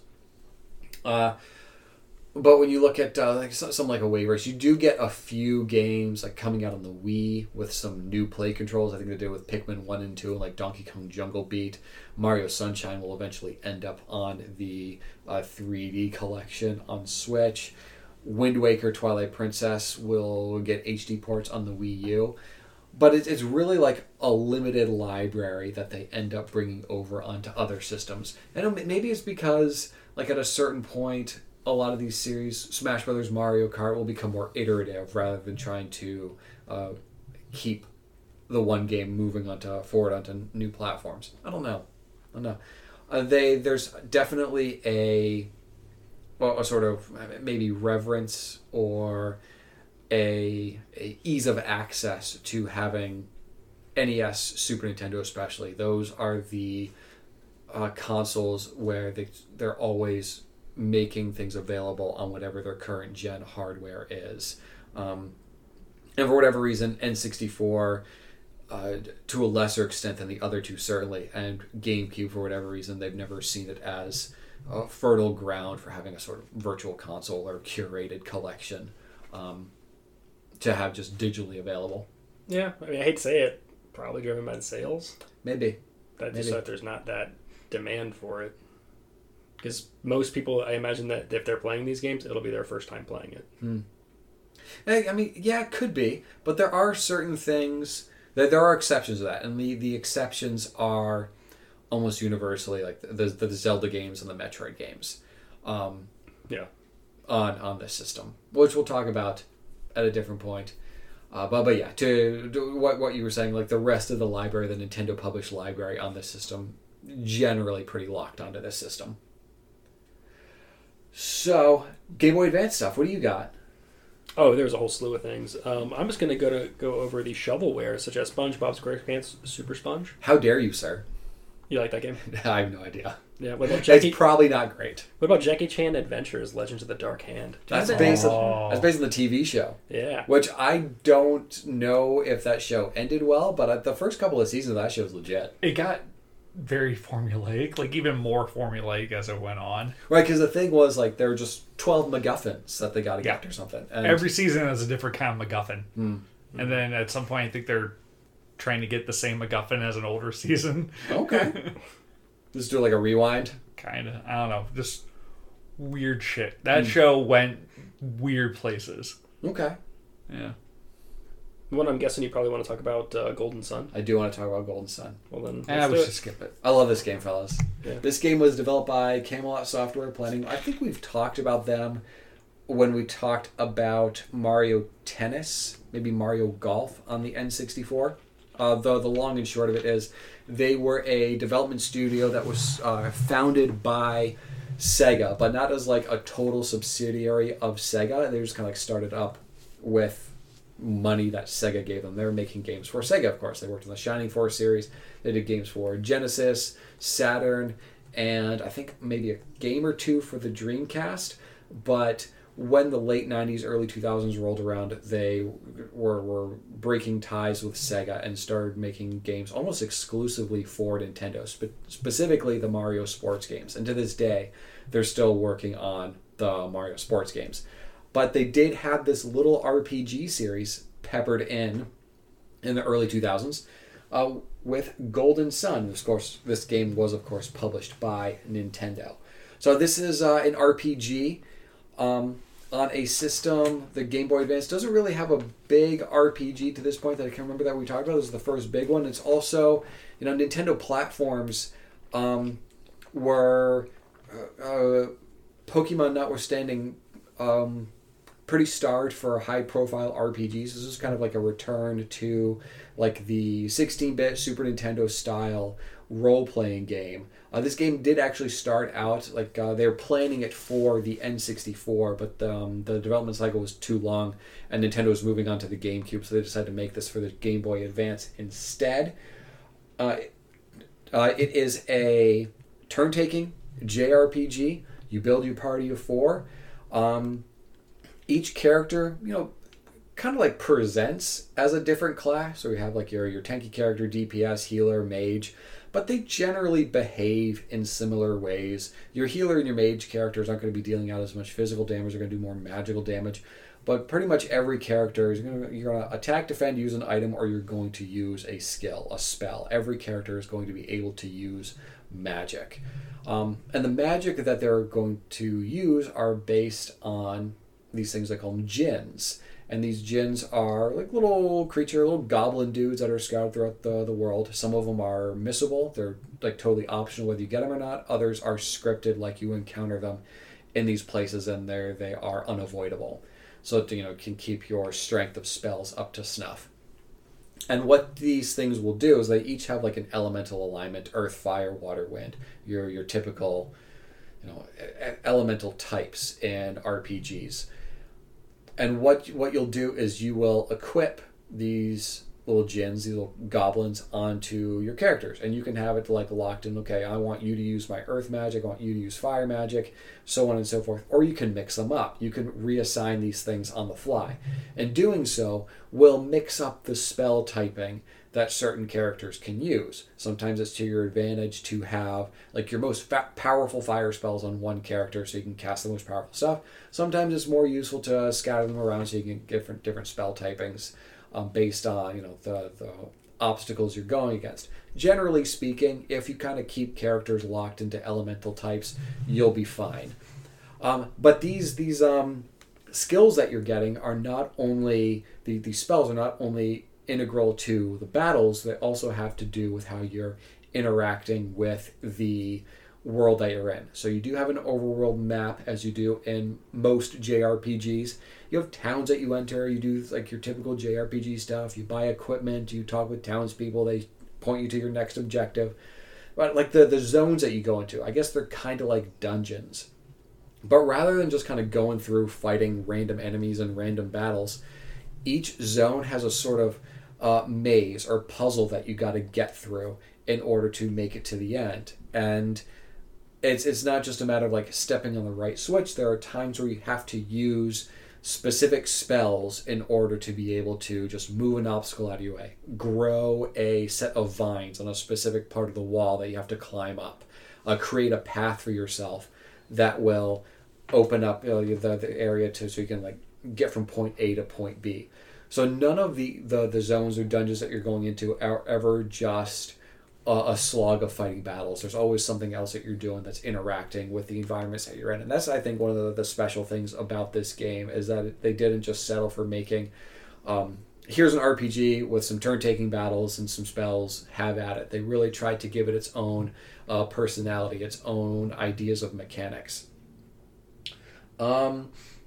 But when you look at something like a Wave Race, you do get a few games like coming out on the Wii with some new play controls. I think they did with Pikmin 1 and 2, and like Donkey Kong Jungle Beat. Mario Sunshine will eventually end up on the 3D collection on Switch. Wind Waker, Twilight Princess will get HD ports on the Wii U. But it's really like a limited library that they end up bringing over onto other systems. And maybe it's because like at a certain point, a lot of these series, Smash Brothers, Mario Kart, will become more iterative rather than trying to keep the one game moving forward onto new platforms. I don't know. There's definitely a sort of maybe reverence or a ease of access to having NES, Super Nintendo especially. Those are the consoles where they're always making things available on whatever their current gen hardware is. And for whatever reason, N64, to a lesser extent than the other two certainly, and GameCube, for whatever reason, they've never seen it as a fertile ground for having a sort of virtual console or curated collection to have just digitally available. Yeah, I mean, I hate to say it, probably driven by the sales. Maybe. Just that there's not that demand for it. Because most people, I imagine that if they're playing these games, it'll be their first time playing it. I mean, yeah, it could be, but there are certain things that there are exceptions to that, and the exceptions are almost universally like the Zelda games and the Metroid games. Yeah. On this system, which we'll talk about at a different point. But yeah, to what you were saying, like the rest of the library, the Nintendo published library on this system, generally pretty locked onto this system. So, Game Boy Advance stuff. What do you got? Oh, there's a whole slew of things. I'm just going to go over the shovelware, such as SpongeBob SquarePants Super Sponge. How dare you, sir? You like that game? I have no idea. Yeah. What about Jackie? It's probably not great. What about Jackie Chan Adventures: Legends of the Dark Hand? That's based on the TV show. Yeah. Which I don't know if that show ended well, but the first couple of seasons of that show was legit. It got very formulaic, like even more formulaic as it went on. Right, because the thing was like there were just 12 MacGuffins that they got to get or something. And every season has a different kind of MacGuffin. And then at some point I think they're trying to get the same MacGuffin as an older season. Okay. Just do like a rewind? Kind of. I don't know. Just weird shit. That show went weird places. Okay. Yeah. One I'm guessing you probably want to talk about Golden Sun. I do want to talk about Golden Sun. Well then, we should skip it. I love this game, fellas. Yeah. This game was developed by Camelot Software Planning. I think we've talked about them when we talked about Mario Tennis, maybe Mario Golf on the N64. Though the long and short of it is they were a development studio that was founded by Sega, but not as like a total subsidiary of Sega. They just kind of like started up with money that Sega gave them. They were making games for Sega, of course. They worked on the Shining Force series. They did games for Genesis, Saturn, and I think maybe a game or two for the Dreamcast. But when the late 90s, early 2000s rolled around, they were breaking ties with Sega and started making games almost exclusively for Nintendo, specifically the Mario sports games. And to this day, they're still working on the Mario sports games. But they did have this little RPG series peppered in the early 2000s with Golden Sun. Of course, this game was, of course, published by Nintendo. So this is an RPG on a system. The Game Boy Advance doesn't really have a big RPG to this point that I can remember that we talked about. This is the first big one. It's also, Nintendo platforms were, Pokemon notwithstanding, pretty starved for high-profile RPGs. This is kind of like a return to like the 16-bit Super Nintendo style role-playing game. This game did actually start out like they were planning it for the N64, but the development cycle was too long, and Nintendo was moving on to the GameCube, so they decided to make this for the Game Boy Advance instead. It is a turn-taking JRPG. You build your party of 4. Each character, kind of like presents as a different class. So you have like your tanky character, DPS, healer, mage, but they generally behave in similar ways. Your healer and your mage characters aren't going to be dealing out as much physical damage. They're going to do more magical damage. But pretty much every character is you're going to attack, defend, use an item, or you're going to use a skill, a spell. Every character is going to be able to use magic. And the magic that they're going to use are based on these things I call them djinns. And these djinns are like little goblin dudes that are scattered throughout the world. Some of them are missable. They're like totally optional whether you get them or not. Others are scripted, like you encounter them in these places and they are unavoidable. So it can keep your strength of spells up to snuff. And what these things will do is they each have like an elemental alignment: earth, fire, water, wind. Your typical elemental types in RPGs. And what you'll do is you will equip these little djinns, these little goblins, onto your characters. And you can have it like locked in, okay, I want you to use my earth magic, I want you to use fire magic, so on and so forth. Or you can mix them up. You can reassign these things on the fly. And doing so will mix up the spell typing that certain characters can use. Sometimes it's to your advantage to have like your most powerful fire spells on one character so you can cast the most powerful stuff. Sometimes it's more useful to scatter them around so you can get different spell typings based on the obstacles you're going against. Generally speaking, if you kind of keep characters locked into elemental types, you'll be fine. But these skills that you're getting are not only these spells are not only integral to the battles, they also have to do with how you're interacting with the world that you're in. So you do have an overworld map, as you do in most JRPGs. You have towns that you enter, you do like your typical JRPG stuff, you buy equipment, you talk with townspeople, they point you to your next objective. But like the zones that you go into, I guess they're kind of like dungeons. But rather than just kind of going through fighting random enemies and random battles, each zone has a sort of maze or puzzle that you got to get through in order to make it to the end. And it's not just a matter of like stepping on the right switch. There are times where you have to use specific spells in order to be able to just move an obstacle out of your way, grow a set of vines on a specific part of the wall that you have to climb up, create a path for yourself that will open up the area so you can like get from point A to point B. So none of the zones or dungeons that you're going into are ever just a slog of fighting battles. There's always something else that you're doing that's interacting with the environments that you're in. And that's, I think, one of the special things about this game is that they didn't just settle for making, here's an RPG with some turn-taking battles and some spells, have at it. They really tried to give it its own personality, its own ideas of mechanics. Like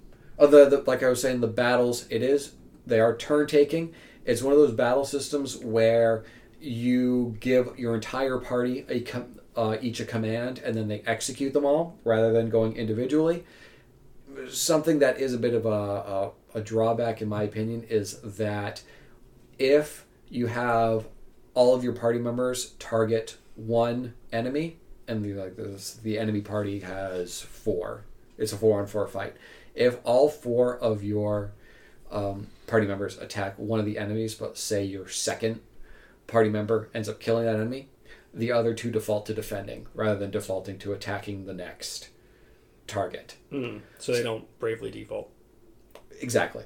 I was saying, the battles, they are turn-taking. It's one of those battle systems where you give your entire party each a command, and then they execute them all, rather than going individually. Something that is a bit of a drawback, in my opinion, is that if you have all of your party members target one enemy, and the enemy party has 4, it's a 4-on-4 fight. If all 4 of your party members attack one of the enemies, but say your second party member ends up killing that enemy, the other 2 default to defending rather than defaulting to attacking the next target. So they don't bravely default. Exactly.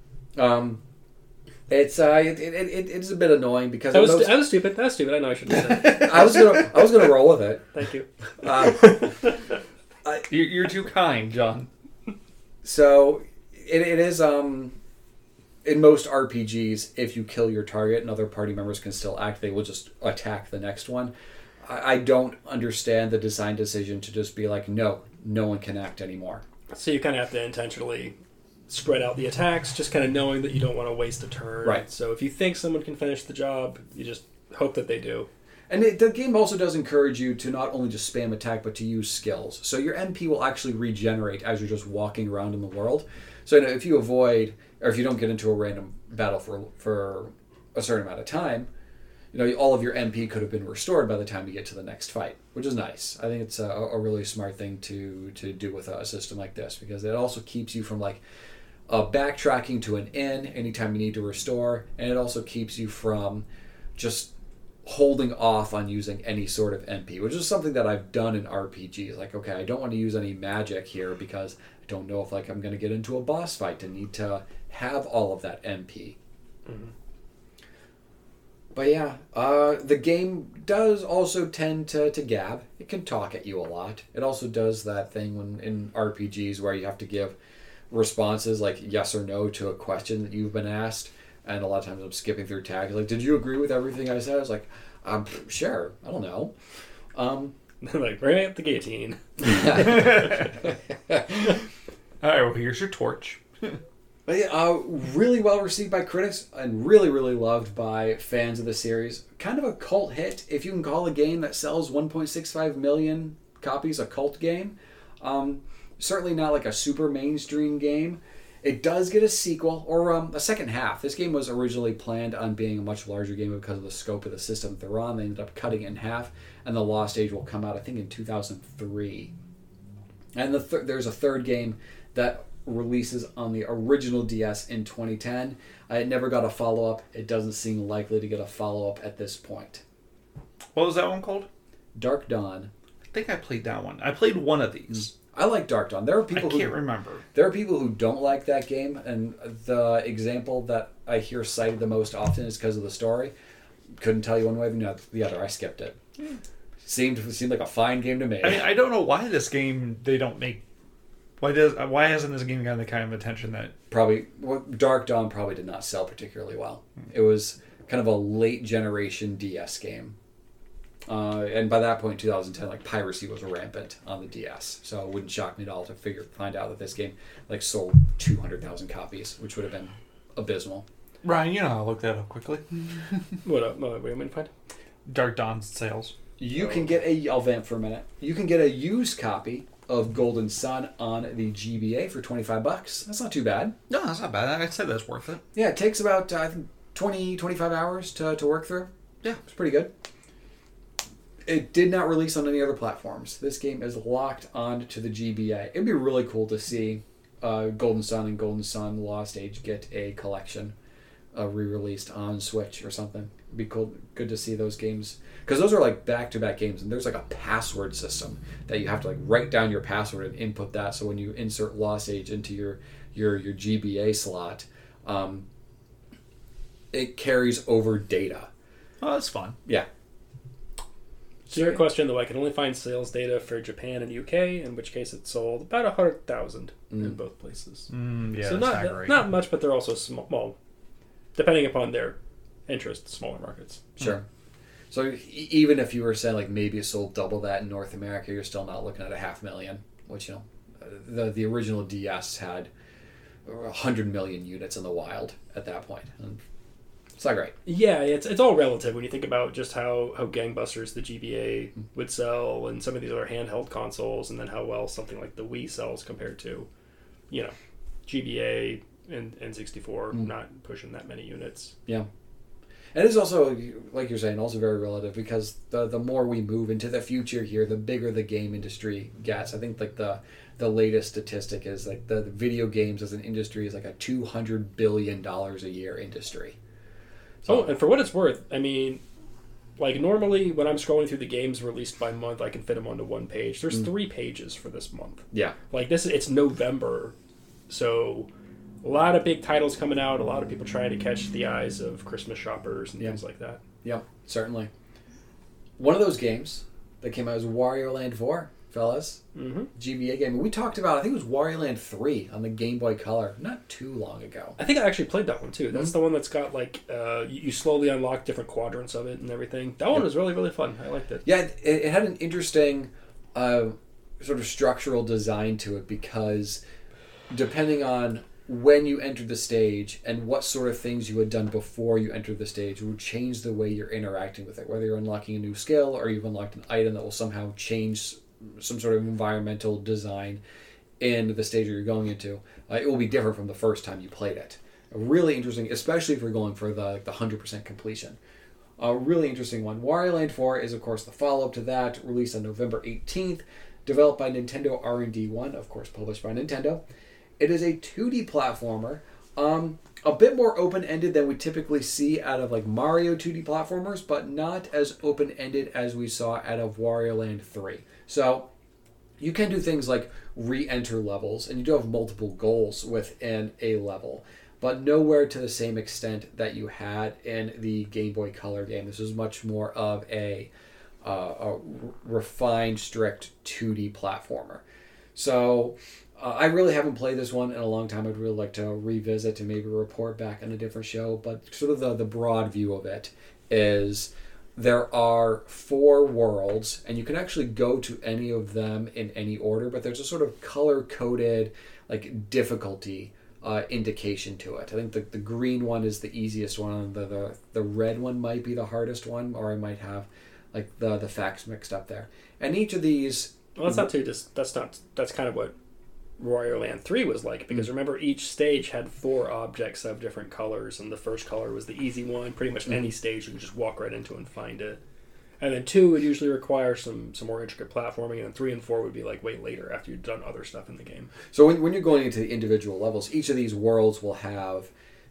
It's it is a bit annoying because that was stupid. That's stupid. I know I shouldn't have said that. I was gonna roll with it. Thank you. You're too kind, John. So it is in most RPGs, if you kill your target and other party members can still act, they will just attack the next one. I don't understand the design decision to just be like, no one can act anymore. So you kind of have to intentionally spread out the attacks, just kind of knowing that you don't want to waste a turn. Right. So if you think someone can finish the job, you just hope that they do. And the game also does encourage you to not only just spam attack, but to use skills. So your MP will actually regenerate as you're just walking around in the world. So if you avoid, or if you don't get into a random battle for a certain amount of time, all of your MP could have been restored by the time you get to the next fight, which is nice. I think it's a really smart thing to do with a system like this, because it also keeps you from backtracking to an inn anytime you need to restore, and it also keeps you from just holding off on using any sort of MP, which is something that I've done in RPGs. Like, okay, I don't want to use any magic here because I don't know if I'm going to get into a boss fight and need to have all of that MP. Mm-hmm. But yeah, the game does also tend to gab. It can talk at you a lot. It also does that thing when in RPGs where you have to give responses like yes or no to a question that you've been asked. And a lot of times I'm skipping through tags. Like, did you agree with everything I said? I was like, sure. I don't know. Like, bring out the guillotine. All right, well, here's your torch. But yeah, really well received by critics and really, really loved by fans of the series. Kind of a cult hit, if you can call a game that sells 1.65 million copies a cult game. Certainly not like a super mainstream game. It does get a sequel, or a second half. This game was originally planned on being a much larger game because of the scope of the system that they're on. They ended up cutting it in half, and The Lost Age will come out, I think, in 2003. And there's a third game that releases on the original DS in 2010. It never got a follow-up. It doesn't seem likely to get a follow-up at this point. What was that one called? Dark Dawn. I think I played that one. I played one of these. I like Dark Dawn. There are people I can't remember. There are people who don't like that game, and the example that I hear cited the most often is because of the story. Couldn't tell you one way or the other. I skipped it. Seemed like a fine game to me. I mean, I don't know why this game they don't make. Why hasn't this game gotten the kind of attention that Dark Dawn probably did not sell particularly well. It was kind of a late generation DS game. And by that point, 2010, like piracy was rampant on the DS, so it wouldn't shock me at all to find out that this game like sold 200,000 copies, which would have been abysmal. Ryan, you know how to look that up quickly. What up? Wait, I'm gonna find Dark Dawn's sales. You can get I'll vamp for a minute. You can get a used copy of Golden Sun on the GBA for $25. That's not too bad. No, that's not bad. I'd say that's worth it. Yeah, it takes about I think 25 hours to work through. Yeah, it's pretty good. It did not release on any other platforms. This game is locked on to the GBA. It'd be really cool to see Golden Sun and Golden Sun Lost Age get a collection re-released on Switch or something. It'd be cool, good to see those games. Because those are like back-to-back games, and there's like a password system that you have to like write down your password and input that. So when you insert Lost Age into your GBA slot, it carries over data. Oh, that's fun. Yeah. So your question, though, I can only find sales data for Japan and UK, in which case it sold about 100,000 in both places. Yeah, so not much, but they're also small. Well, depending upon their interest, smaller markets. Sure. So even if you were saying like maybe it sold double that in North America, you're still not looking at 500,000, which the original DS had 100 million units in the wild at that point. And it's not great. Yeah, it's all relative when you think about just how gangbusters the GBA would sell and some of these other handheld consoles, and then how well something like the Wii sells compared to, GBA and N64 not pushing that many units. Yeah. And it's also, like you're saying, also very relative because the more we move into the future here, the bigger the game industry gets. I think like the latest statistic is like the video games as an industry is like a $200 billion a year industry. So, and for what it's worth, I mean, like normally when I'm scrolling through the games released by month, I can fit them onto one page. There's 3 pages for this month. Yeah. Like it's November, so a lot of big titles coming out, a lot of people trying to catch the eyes of Christmas shoppers and things like that. Yep, certainly. One of those games that came out was Wario Land 4, fellas. Mm-hmm. GBA game. We talked about, I think it was Wario Land 3 on the Game Boy Color not too long ago. I think I actually played that one too. That's the one that's got like, you slowly unlock different quadrants of it and everything. That one was really, really fun. I liked it. Yeah, it had an interesting sort of structural design to it because depending on when you entered the stage and what sort of things you had done before you entered the stage would change the way you're interacting with it, whether you're unlocking a new skill or you've unlocked an item that will somehow change some sort of environmental design in the stage you're going into. It will be different from the first time you played it. Really interesting, especially if you're going for the 100% completion. A really interesting one. Wario Land 4 is, of course, the follow-up to that, released on November 18th, developed by Nintendo R&D 1, of course, published by Nintendo. It is a 2D platformer, a bit more open-ended than we typically see out of like Mario 2D platformers, but not as open-ended as we saw out of Wario Land 3. So you can do things like re-enter levels, and you do have multiple goals within a level, but nowhere to the same extent that you had in the Game Boy Color game. This is much more of a refined, strict 2D platformer. So I really haven't played this one in a long time. I'd really like to revisit and maybe report back on a different show, but sort of the broad view of it is there are 4 worlds, and you can actually go to any of them in any order, but there's a sort of color-coded like difficulty indication to it. I think the green one is the easiest one, the red one might be the hardest one, or I might have like the facts mixed up there. And each of these... Well, that's kind of what Wario Land 3 was like, because remember each stage had 4 objects of different colors, and the first color was the easy one. Pretty much any stage you can just walk right into and find it. And then 2 would usually require some more intricate platforming, and then 3 and 4 would be like way later after you've done other stuff in the game. So when you're going into the individual levels, each of these worlds will have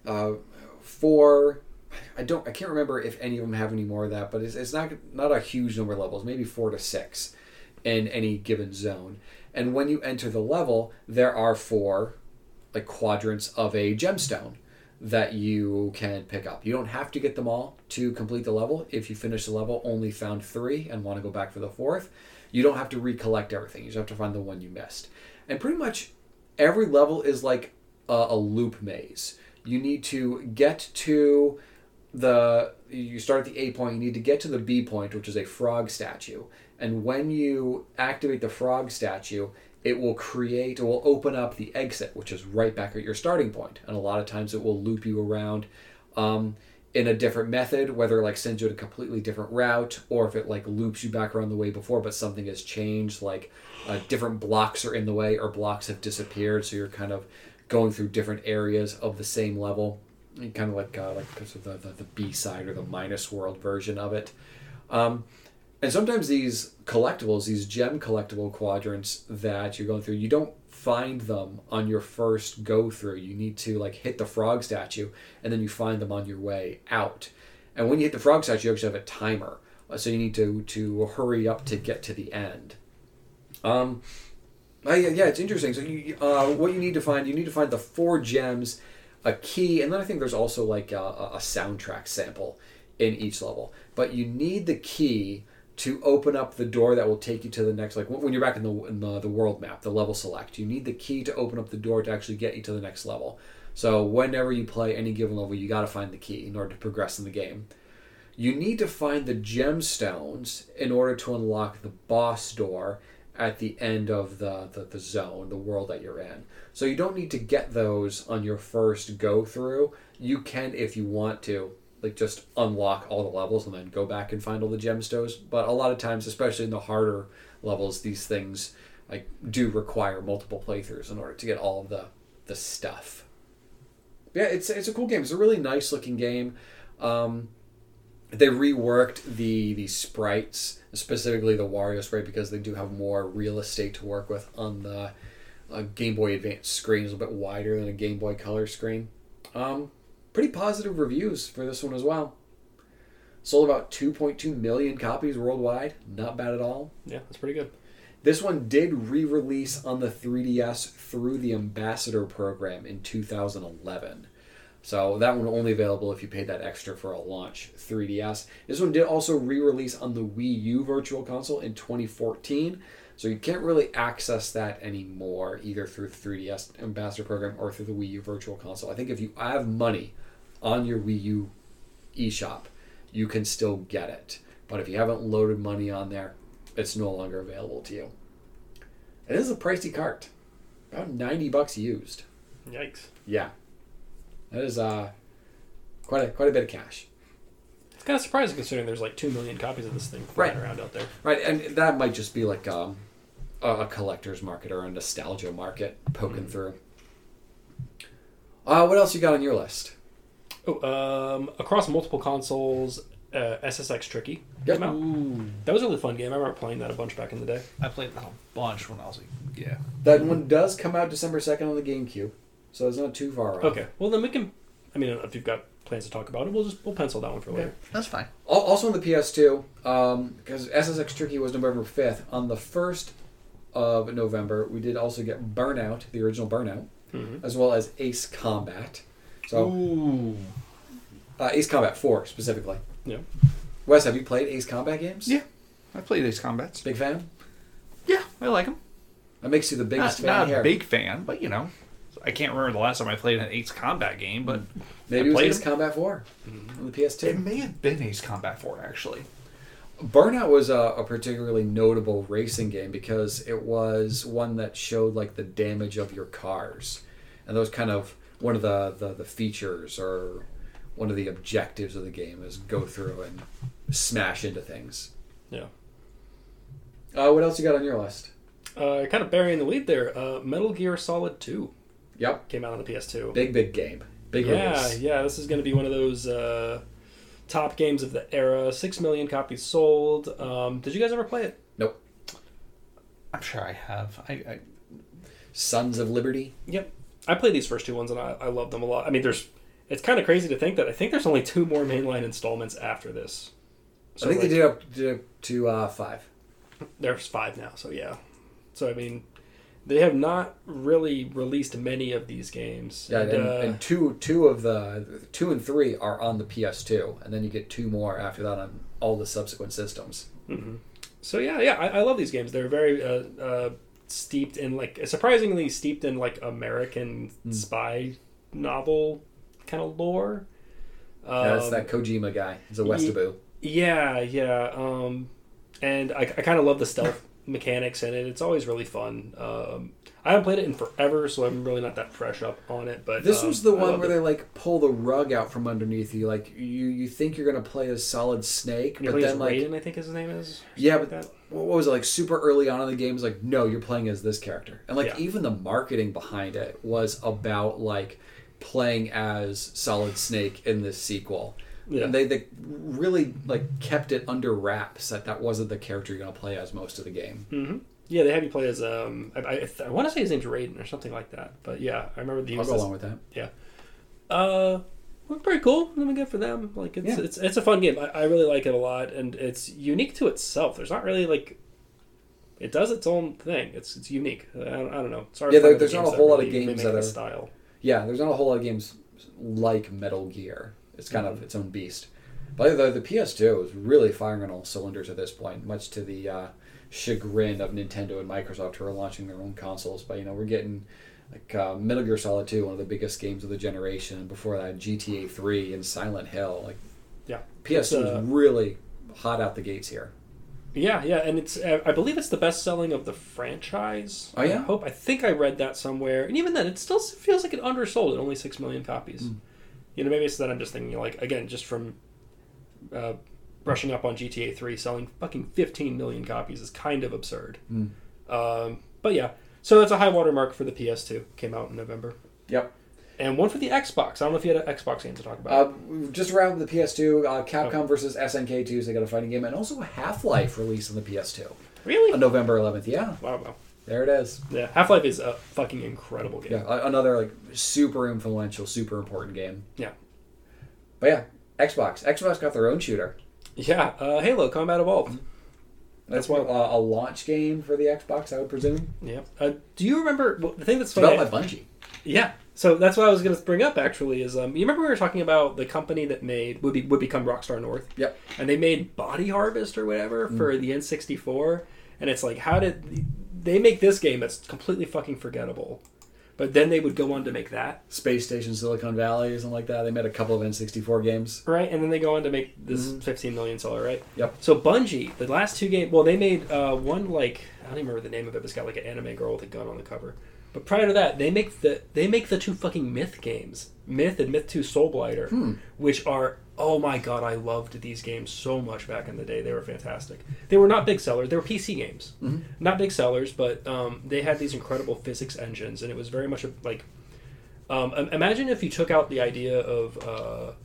4. I can't remember if any of them have any more of that, but it's not a huge number of levels, maybe 4 to 6 in any given zone. And when you enter the level, there are 4 like quadrants of a gemstone that you can pick up. You don't have to get them all to complete the level. If you finish the level, only found 3 and want to go back for the 4th, you don't have to recollect everything. You just have to find the one you missed. And pretty much every level is like a loop maze. You need to get to you start at the A point, you need to get to the B point, which is a frog statue. And when you activate the frog statue, it will open up the exit, which is right back at your starting point. And a lot of times it will loop you around in a different method, whether it like sends you to a completely different route, or if it like loops you back around the way before, but something has changed, like different blocks are in the way or blocks have disappeared. So you're kind of going through different areas of the same level, kind of like the B side or the minus world version of it. And sometimes these collectibles, these gem collectible quadrants that you're going through, you don't find them on your first go through. You need to like hit the frog statue, and then you find them on your way out. And when you hit the frog statue, you actually have a timer, so you need to hurry up to get to the end. Yeah, it's interesting. So what you need to find the 4 gems, a key, and then I think there's also like a soundtrack sample in each level. But you need the key to open up the door that will take you to the next, like when you're back in the world map, the level select. You need the key to open up the door to actually get you to the next level. So whenever you play any given level, you got to find the key in order to progress in the game. You need to find the gemstones in order to unlock the boss door at the end of the zone, the world that you're in. So you don't need to get those on your first go through. You can, if you want to, like just unlock all the levels and then go back and find all the gemstones. But a lot of times, especially in the harder levels, these things like do require multiple playthroughs in order to get all of the stuff. Yeah, it's a cool game. It's a really nice looking game. They reworked the sprites, specifically the Wario sprite, because they do have more real estate to work with on the Game Boy Advance screen. It's a bit wider than a Game Boy Color screen. Pretty positive reviews for this one as well. Sold about 2.2 million copies worldwide. Not bad at all. Yeah, that's pretty good. This one did re-release on the 3DS through the Ambassador program in 2011. So that one only available if you paid that extra for a launch 3DS. This one did also re-release on the Wii U Virtual Console in 2014. So you can't really access that anymore, either through the 3DS Ambassador program or through the Wii U Virtual Console. I think if you have money on your Wii U eShop, you can still get it. But if you haven't loaded money on there, it's no longer available to you. It is a pricey cart. About $90 used. Yikes. Yeah. That is quite a bit of cash. It's kind of surprising considering there's like 2 million copies of this thing flying around out there. Right, and that might just be like a collector's market or a nostalgia market poking through. What else you got on your list? Across multiple consoles, SSX Tricky came out. Ooh. That was a really fun game. I remember playing that a bunch back in the day. I played that a bunch when I was yeah. That one does come out December 2nd on the GameCube, so it's not too far off. Okay, well then we can, if you've got plans to talk about it, we'll pencil that one for later. That's fine. Also on the PS2, because SSX Tricky was November 5th, on the 1st of November, we did also get Burnout, the original Burnout, as well as Ace Combat. So, Ace Combat 4 specifically. Yeah. Wes, have you played Ace Combat games? Yeah, I played Ace Combats. Big fan? Yeah, I like them. That makes you the biggest fan Not here. a big fan, but I can't remember the last time I played an Ace Combat game, but maybe it was Ace Combat 4 on the PS2. It may have been Ace Combat 4, actually. Burnout was a particularly notable racing game because it was one that showed like the damage of your cars, and that was kind of one of the features or one of the objectives of the game is go through and smash into things. Yeah. What else you got on your list? Kind of burying the lead there. Metal Gear Solid 2. Yep. Came out on the PS2. Big game. Big release. Yeah. This is going to be one of those top games of the era. 6 million copies sold. Did you guys ever play it? Nope. I'm sure I have. I Sons of Liberty. Yep. I played these first two ones and I love them a lot. I mean, it's kind of crazy to think that I think there's only 2 more mainline installments after this. So I think they did up to 5. There's 5 now, so yeah. So I mean, they have not really released many of these games. Yeah, and two of the 2 and 3 are on the PS2, and then you get 2 more after that on all the subsequent systems. Mm-hmm. So yeah, I love these games. They're very steeped in surprisingly steeped in American spy novel kind of lore. That's that Kojima guy. He's a Westaboo. Yeah. And I kind of love the stealth mechanics in it. It's always really fun. I haven't played it in forever, so I'm really not that fresh up on it. But this was the one where they pull the rug out from underneath you. You think you're gonna play as Solid Snake, but then Raiden, I think his name is. Yeah, but that. What was it super early on in the game? It was no, you're playing as this character, and even the marketing behind it was about playing as Solid Snake in this sequel. Yeah. And they really kept it under wraps that wasn't the character you're going to play as most of the game. Mm-hmm. Yeah, they have you play as I want to say his name's Raiden or something like that. But yeah, I remember the. I'll go along with that. Yeah. Well, pretty cool. I mean, good for them. It's a fun game. I really like it a lot, and it's unique to itself. There's not really it does its own thing. It's unique. I don't know. It's hard there's not a whole lot of games that are style. Yeah, there's not a whole lot of games like Metal Gear. It's kind of its own beast. But the PS2 is really firing on all cylinders at this point, much to the chagrin of Nintendo and Microsoft, who are launching their own consoles. But we're getting Metal Gear Solid 2, one of the biggest games of the generation, and before that GTA 3 and Silent Hill. PS2 is really hot out the gates here. Yeah, and it's I believe it's the best selling of the franchise. Oh yeah, I think I read that somewhere, and even then, it still feels like it undersold at only 6 million copies. Mm. Maybe it's that I'm just thinking, again, just from brushing up on GTA 3, selling fucking 15 million copies is kind of absurd. Mm. But yeah, so it's a high water mark for the PS2. Came out in November. Yep. And one for the Xbox. I don't know if you had an Xbox game to talk about. Just around the PS2, Capcom versus SNK 2, so they got a fighting game, and also Half-Life released on the PS2. Really? On November 11th, yeah. Wow. There it is. Yeah, Half-Life is a fucking incredible game. Yeah, another super influential, super important game. Yeah. But yeah, Xbox. Xbox got their own shooter. Yeah, Halo Combat Evolved. That's what a launch game for the Xbox, I would presume. Yeah. Do you remember the thing that's funny? Developed by Bungie. Yeah. So that's what I was going to bring up. Actually, is you remember we were talking about the company that would become Rockstar North? Yep. And they made Body Harvest or whatever for the N64, and it's how did they make this game that's completely fucking forgettable? But then they would go on to make that. Space Station Silicon Valley or something like that. They made a couple of N64 games. Right, and then they go on to make this 15 million seller, right? Yep. So Bungie, the last 2 games, they made one I don't even remember the name of it, but it's got an anime girl with a gun on the cover. But prior to that, they make the 2 fucking Myth games. Myth and Myth 2 Soulblighter, which are, oh my god, I loved these games so much back in the day. They were fantastic. They were not big sellers. They were PC games. Mm-hmm. Not big sellers, but they had these incredible physics engines, and it was very much imagine if you took out the idea of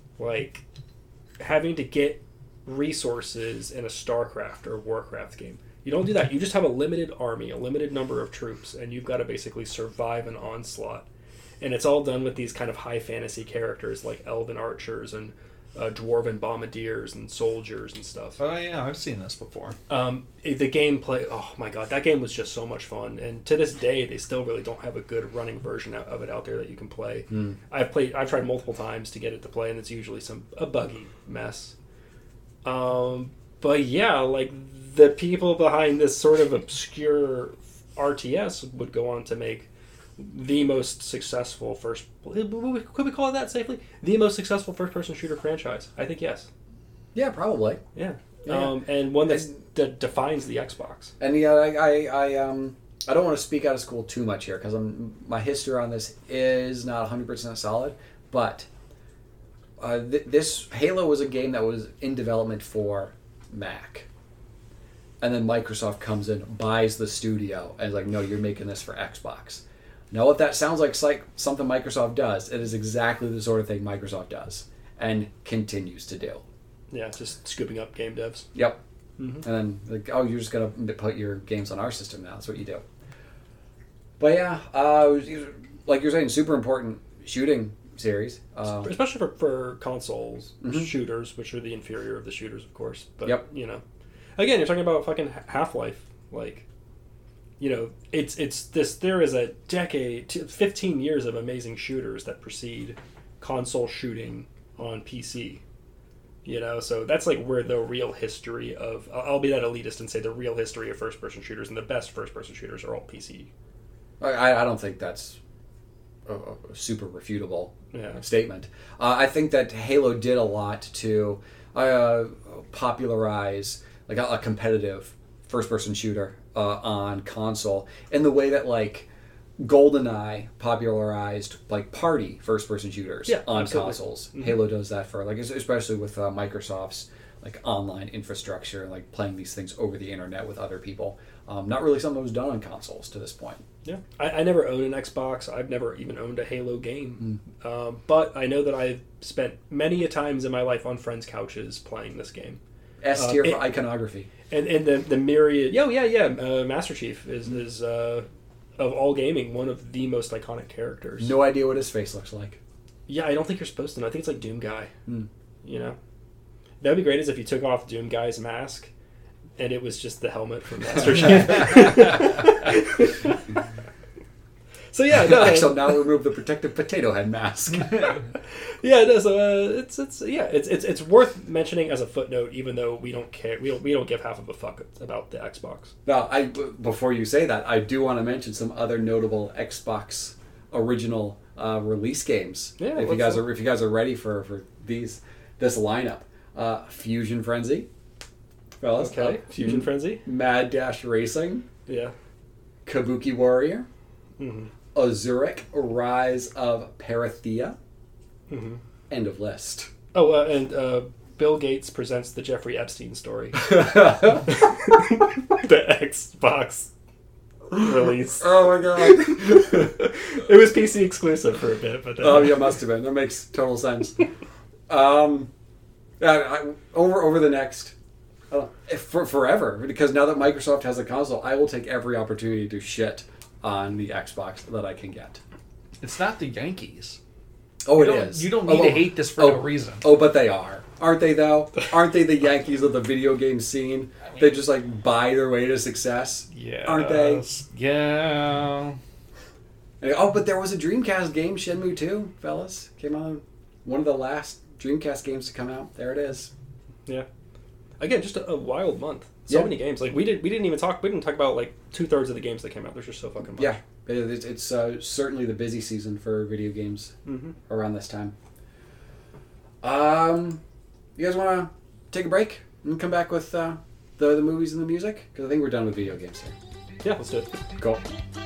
having to get resources in a StarCraft or Warcraft game. You don't do that. You just have a limited army, a limited number of troops, and you've got to basically survive an onslaught. And it's all done with these kind of high fantasy characters like elven archers and dwarven bombardiers and soldiers and stuff. Oh yeah, I've seen this before. The gameplay, oh my god, that game was just so much fun. And to this day, they still really don't have a good running version of it out there that you can play. I've tried multiple times to get it to play, and it's usually a buggy mess. But yeah, the people behind this sort of obscure RTS would go on to make the most successful could we call it that safely? The most successful first-person shooter franchise. I think yes. Yeah, probably. Yeah. And one that defines the Xbox. And yeah, I don't want to speak out of school too much here because my history on this is not 100% solid, but this Halo was a game that was in development for Mac. And then Microsoft comes in, buys the studio, and is no, you're making this for Xbox. Now, if that sounds like something Microsoft does, it is exactly the sort of thing Microsoft does. and continues to do. Yeah, just scooping up game devs. Yep. Mm-hmm. And then, you're just going to put your games on our system now. That's what you do. But yeah, like you're saying, super important shooting series. Especially for consoles shooters, which are the inferior of the shooters, of course. But, again, you're talking about fucking Half-Life. Like, there is a decade, 15 years of amazing shooters that precede console shooting on PC. So that's like where the real history of... I'll be that elitist and say the real history of first-person shooters and the best first-person shooters are all PC. I don't think that's a super refutable statement. I think that Halo did a lot to popularize like a competitive first-person shooter on console in the way that like GoldenEye popularized like party first-person shooters on consoles. Mm-hmm. Halo does that for like especially with Microsoft's like online infrastructure, like playing these things over the internet with other people. Not really something that was done on consoles to this point. Yeah, I never owned an Xbox. I've never even owned a Halo game. But I know that I've spent many a times in my life on friends' couches playing this game. S tier for iconography. And the myriad... Master Chief is of all gaming, one of the most iconic characters. No idea what his face looks like. Yeah, I don't think you're supposed to know. I think it's like Doom Guy. That would be great is if you took off Doom Guy's mask and it was just the helmet from Master Chief. So yeah, no. Actually, now remove the protective potato head mask. Yeah, no, so it's worth mentioning as a footnote, even though we don't care. We don't give half of a fuck about the Xbox. Now, before you say that, I do want to mention some other notable Xbox original release games. Yeah, if you guys are ready for this lineup. Fusion Frenzy, fellas. Okay, Fusion Frenzy. Mad Dash Racing. Yeah. Kabuki Warrior. Mm-hmm. Azuric Rise of Parathea. Mm-hmm. End of list. Oh, and Bill Gates presents the Jeffrey Epstein story. The Xbox release. Oh my god. It was PC exclusive for a bit, but then... Oh yeah, must have been. That makes total sense. Over the next for forever, because now that Microsoft has a console, I will take every opportunity to shit on the Xbox that I can get. It's not the Yankees. Oh, it is. You don't need to hate this for no reason. Oh, but they are. Aren't they, though? Aren't they the Yankees of the video game scene? They just, like, buy their way to success? Yeah. Aren't they? Yeah. Oh, but there was a Dreamcast game, Shenmue 2, fellas. Came out. One of the last Dreamcast games to come out. There it is. Yeah. Again, just a wild month. So many games. Like, we didn't talk about, like, 2/3 of the games that came out. There's just so fucking much. Yeah. It's certainly the busy season for video games around this time. You guys want to take a break and come back with the movies and the music? Because I think we're done with video games here. Yeah, let's do it. Cool.